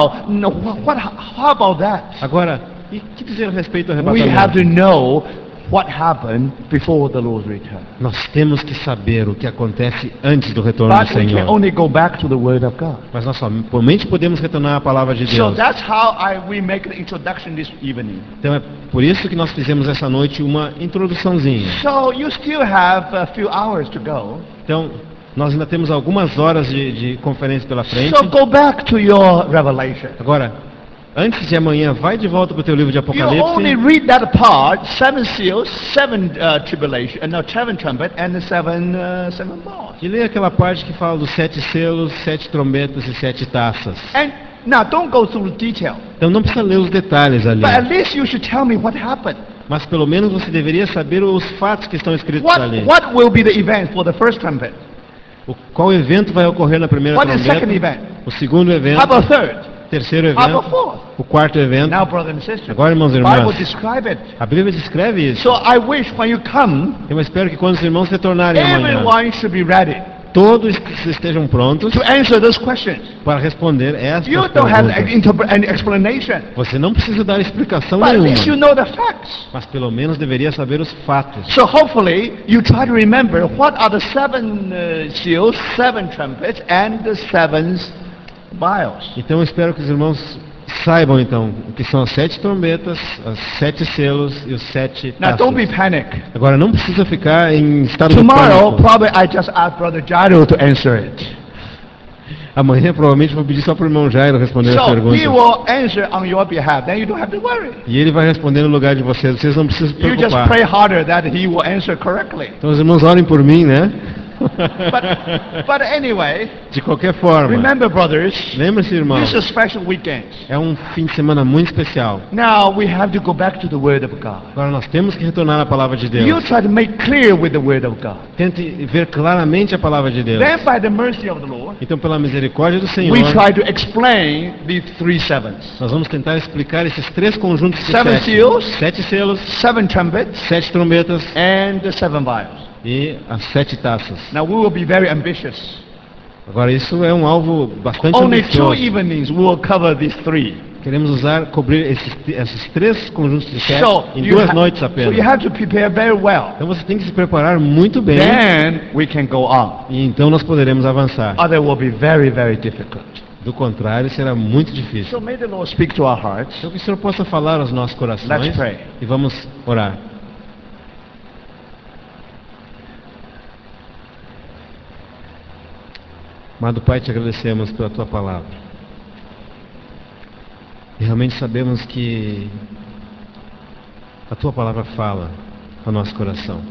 how about that? Agora, e que dizer a respeito ao We have to arrebatamento? know what happened before the Lord's return. Nós temos que saber o que acontece antes do retorno do But we can Senhor. only go back to the Word of God. Mas nós somente podemos retornar à palavra de So Deus. that's how we make the introduction this evening. Então é por isso que nós fizemos essa noite uma introduçãozinha. So you still have a few hours to go. Então, nós ainda temos algumas horas de conferência pela frente. So go back to your Revelation. Agora, antes de amanhã, vai de volta para o teu livro de You only Apocalipse. read that part: 7 seals, 7 tribulation, no 7 trumpet, and the 7 balls. E leia aquela parte que fala dos 7 selos, 7 trombetas e 7 taças. And now don't go through the detail, Então não precisa ler os detalhes ali. but at least you should tell me what happened. Mas pelo menos você deveria saber os fatos que estão escritos ali. What will be the event for the first trumpet? Qual evento vai ocorrer na primeira What is the second trombeta? event? O segundo How evento, about third? terceiro How about evento, fourth? o quarto evento. Now, brothers and sisters, Agora, irmãos e the Bible irmãs, describe it. a Bíblia descreve isso. So I wish when you come, Eu espero que quando os irmãos retornarem amanhã, everyone should be ready todos estejam prontos to answer those questions. para responder essas You don't have perguntas. an explanation, Você não precisa dar explicação but at least you nenhuma, know the facts. mas pelo menos deveria saber os fatos. So hopefully you try to remember what are the 7 seals, 7 trumpets, and the 7 vials. Então eu espero que os irmãos saibam então o que são as 7 trombetas, as 7 selos e os 7 Now don't be taças. panic. Agora não precisa ficar em estado de Tomorrow, pânico. probably I just ask Brother Jairo to answer it. Amanhã provavelmente vou pedir só para o irmão Jairo responder as So perguntas. he will answer on your behalf. Then you don't have to worry. E ele vai responder no lugar de vocês. Vocês não precisam se You just preocupar. pray harder that he will answer correctly. Então os irmãos orem por mim, né? But anyway, De qualquer forma, remember, brothers, lembre-se, irmãos, this is a special weekend. é um fim de semana muito especial. Now we have to go back to the Word of God. Agora nós temos que retornar à palavra de You Deus. try to make clear with the Word of God. Tente ver claramente a palavra de Deus. Then, by the mercy of the Lord, Então, pela misericórdia do Senhor, we try to explain these 3 sevens. nós vamos tentar explicar esses 3 conjuntos de 7 sete. seals, 7 selos, 7 trumpets, 7 trombetas and the 7 vials. e as 7 taças. Now we will be very ambitious. Agora, isso é um alvo bastante Only 2 ambicioso. evenings we will cover these 3. Queremos cobrir esses 3 conjuntos de 7 So em you, 2 noites so apenas. you have to prepare very well. Então você tem que se preparar muito bem, Then we can go on. e então nós poderemos avançar. Other will be very, very difficult. Do contrário, será muito difícil. So may the Lord speak to our hearts. Então que o Senhor possa falar aos nossos corações. Let's pray. E vamos orar. Amado Pai, te agradecemos pela Tua palavra. E realmente sabemos que a Tua palavra fala ao nosso coração.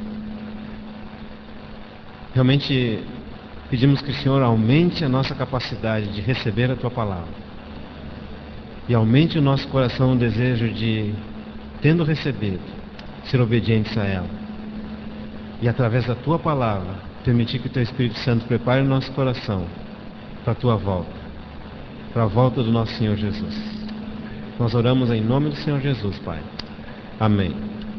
Realmente pedimos que o Senhor aumente a nossa capacidade de receber a Tua palavra. E aumente o nosso coração o desejo de, tendo recebido, ser obedientes a ela. E através da Tua palavra, permitir que o Teu Espírito Santo prepare o nosso coração para a Tua volta. Para a volta do nosso Senhor Jesus. Nós oramos em nome do Senhor Jesus, Pai. Amém.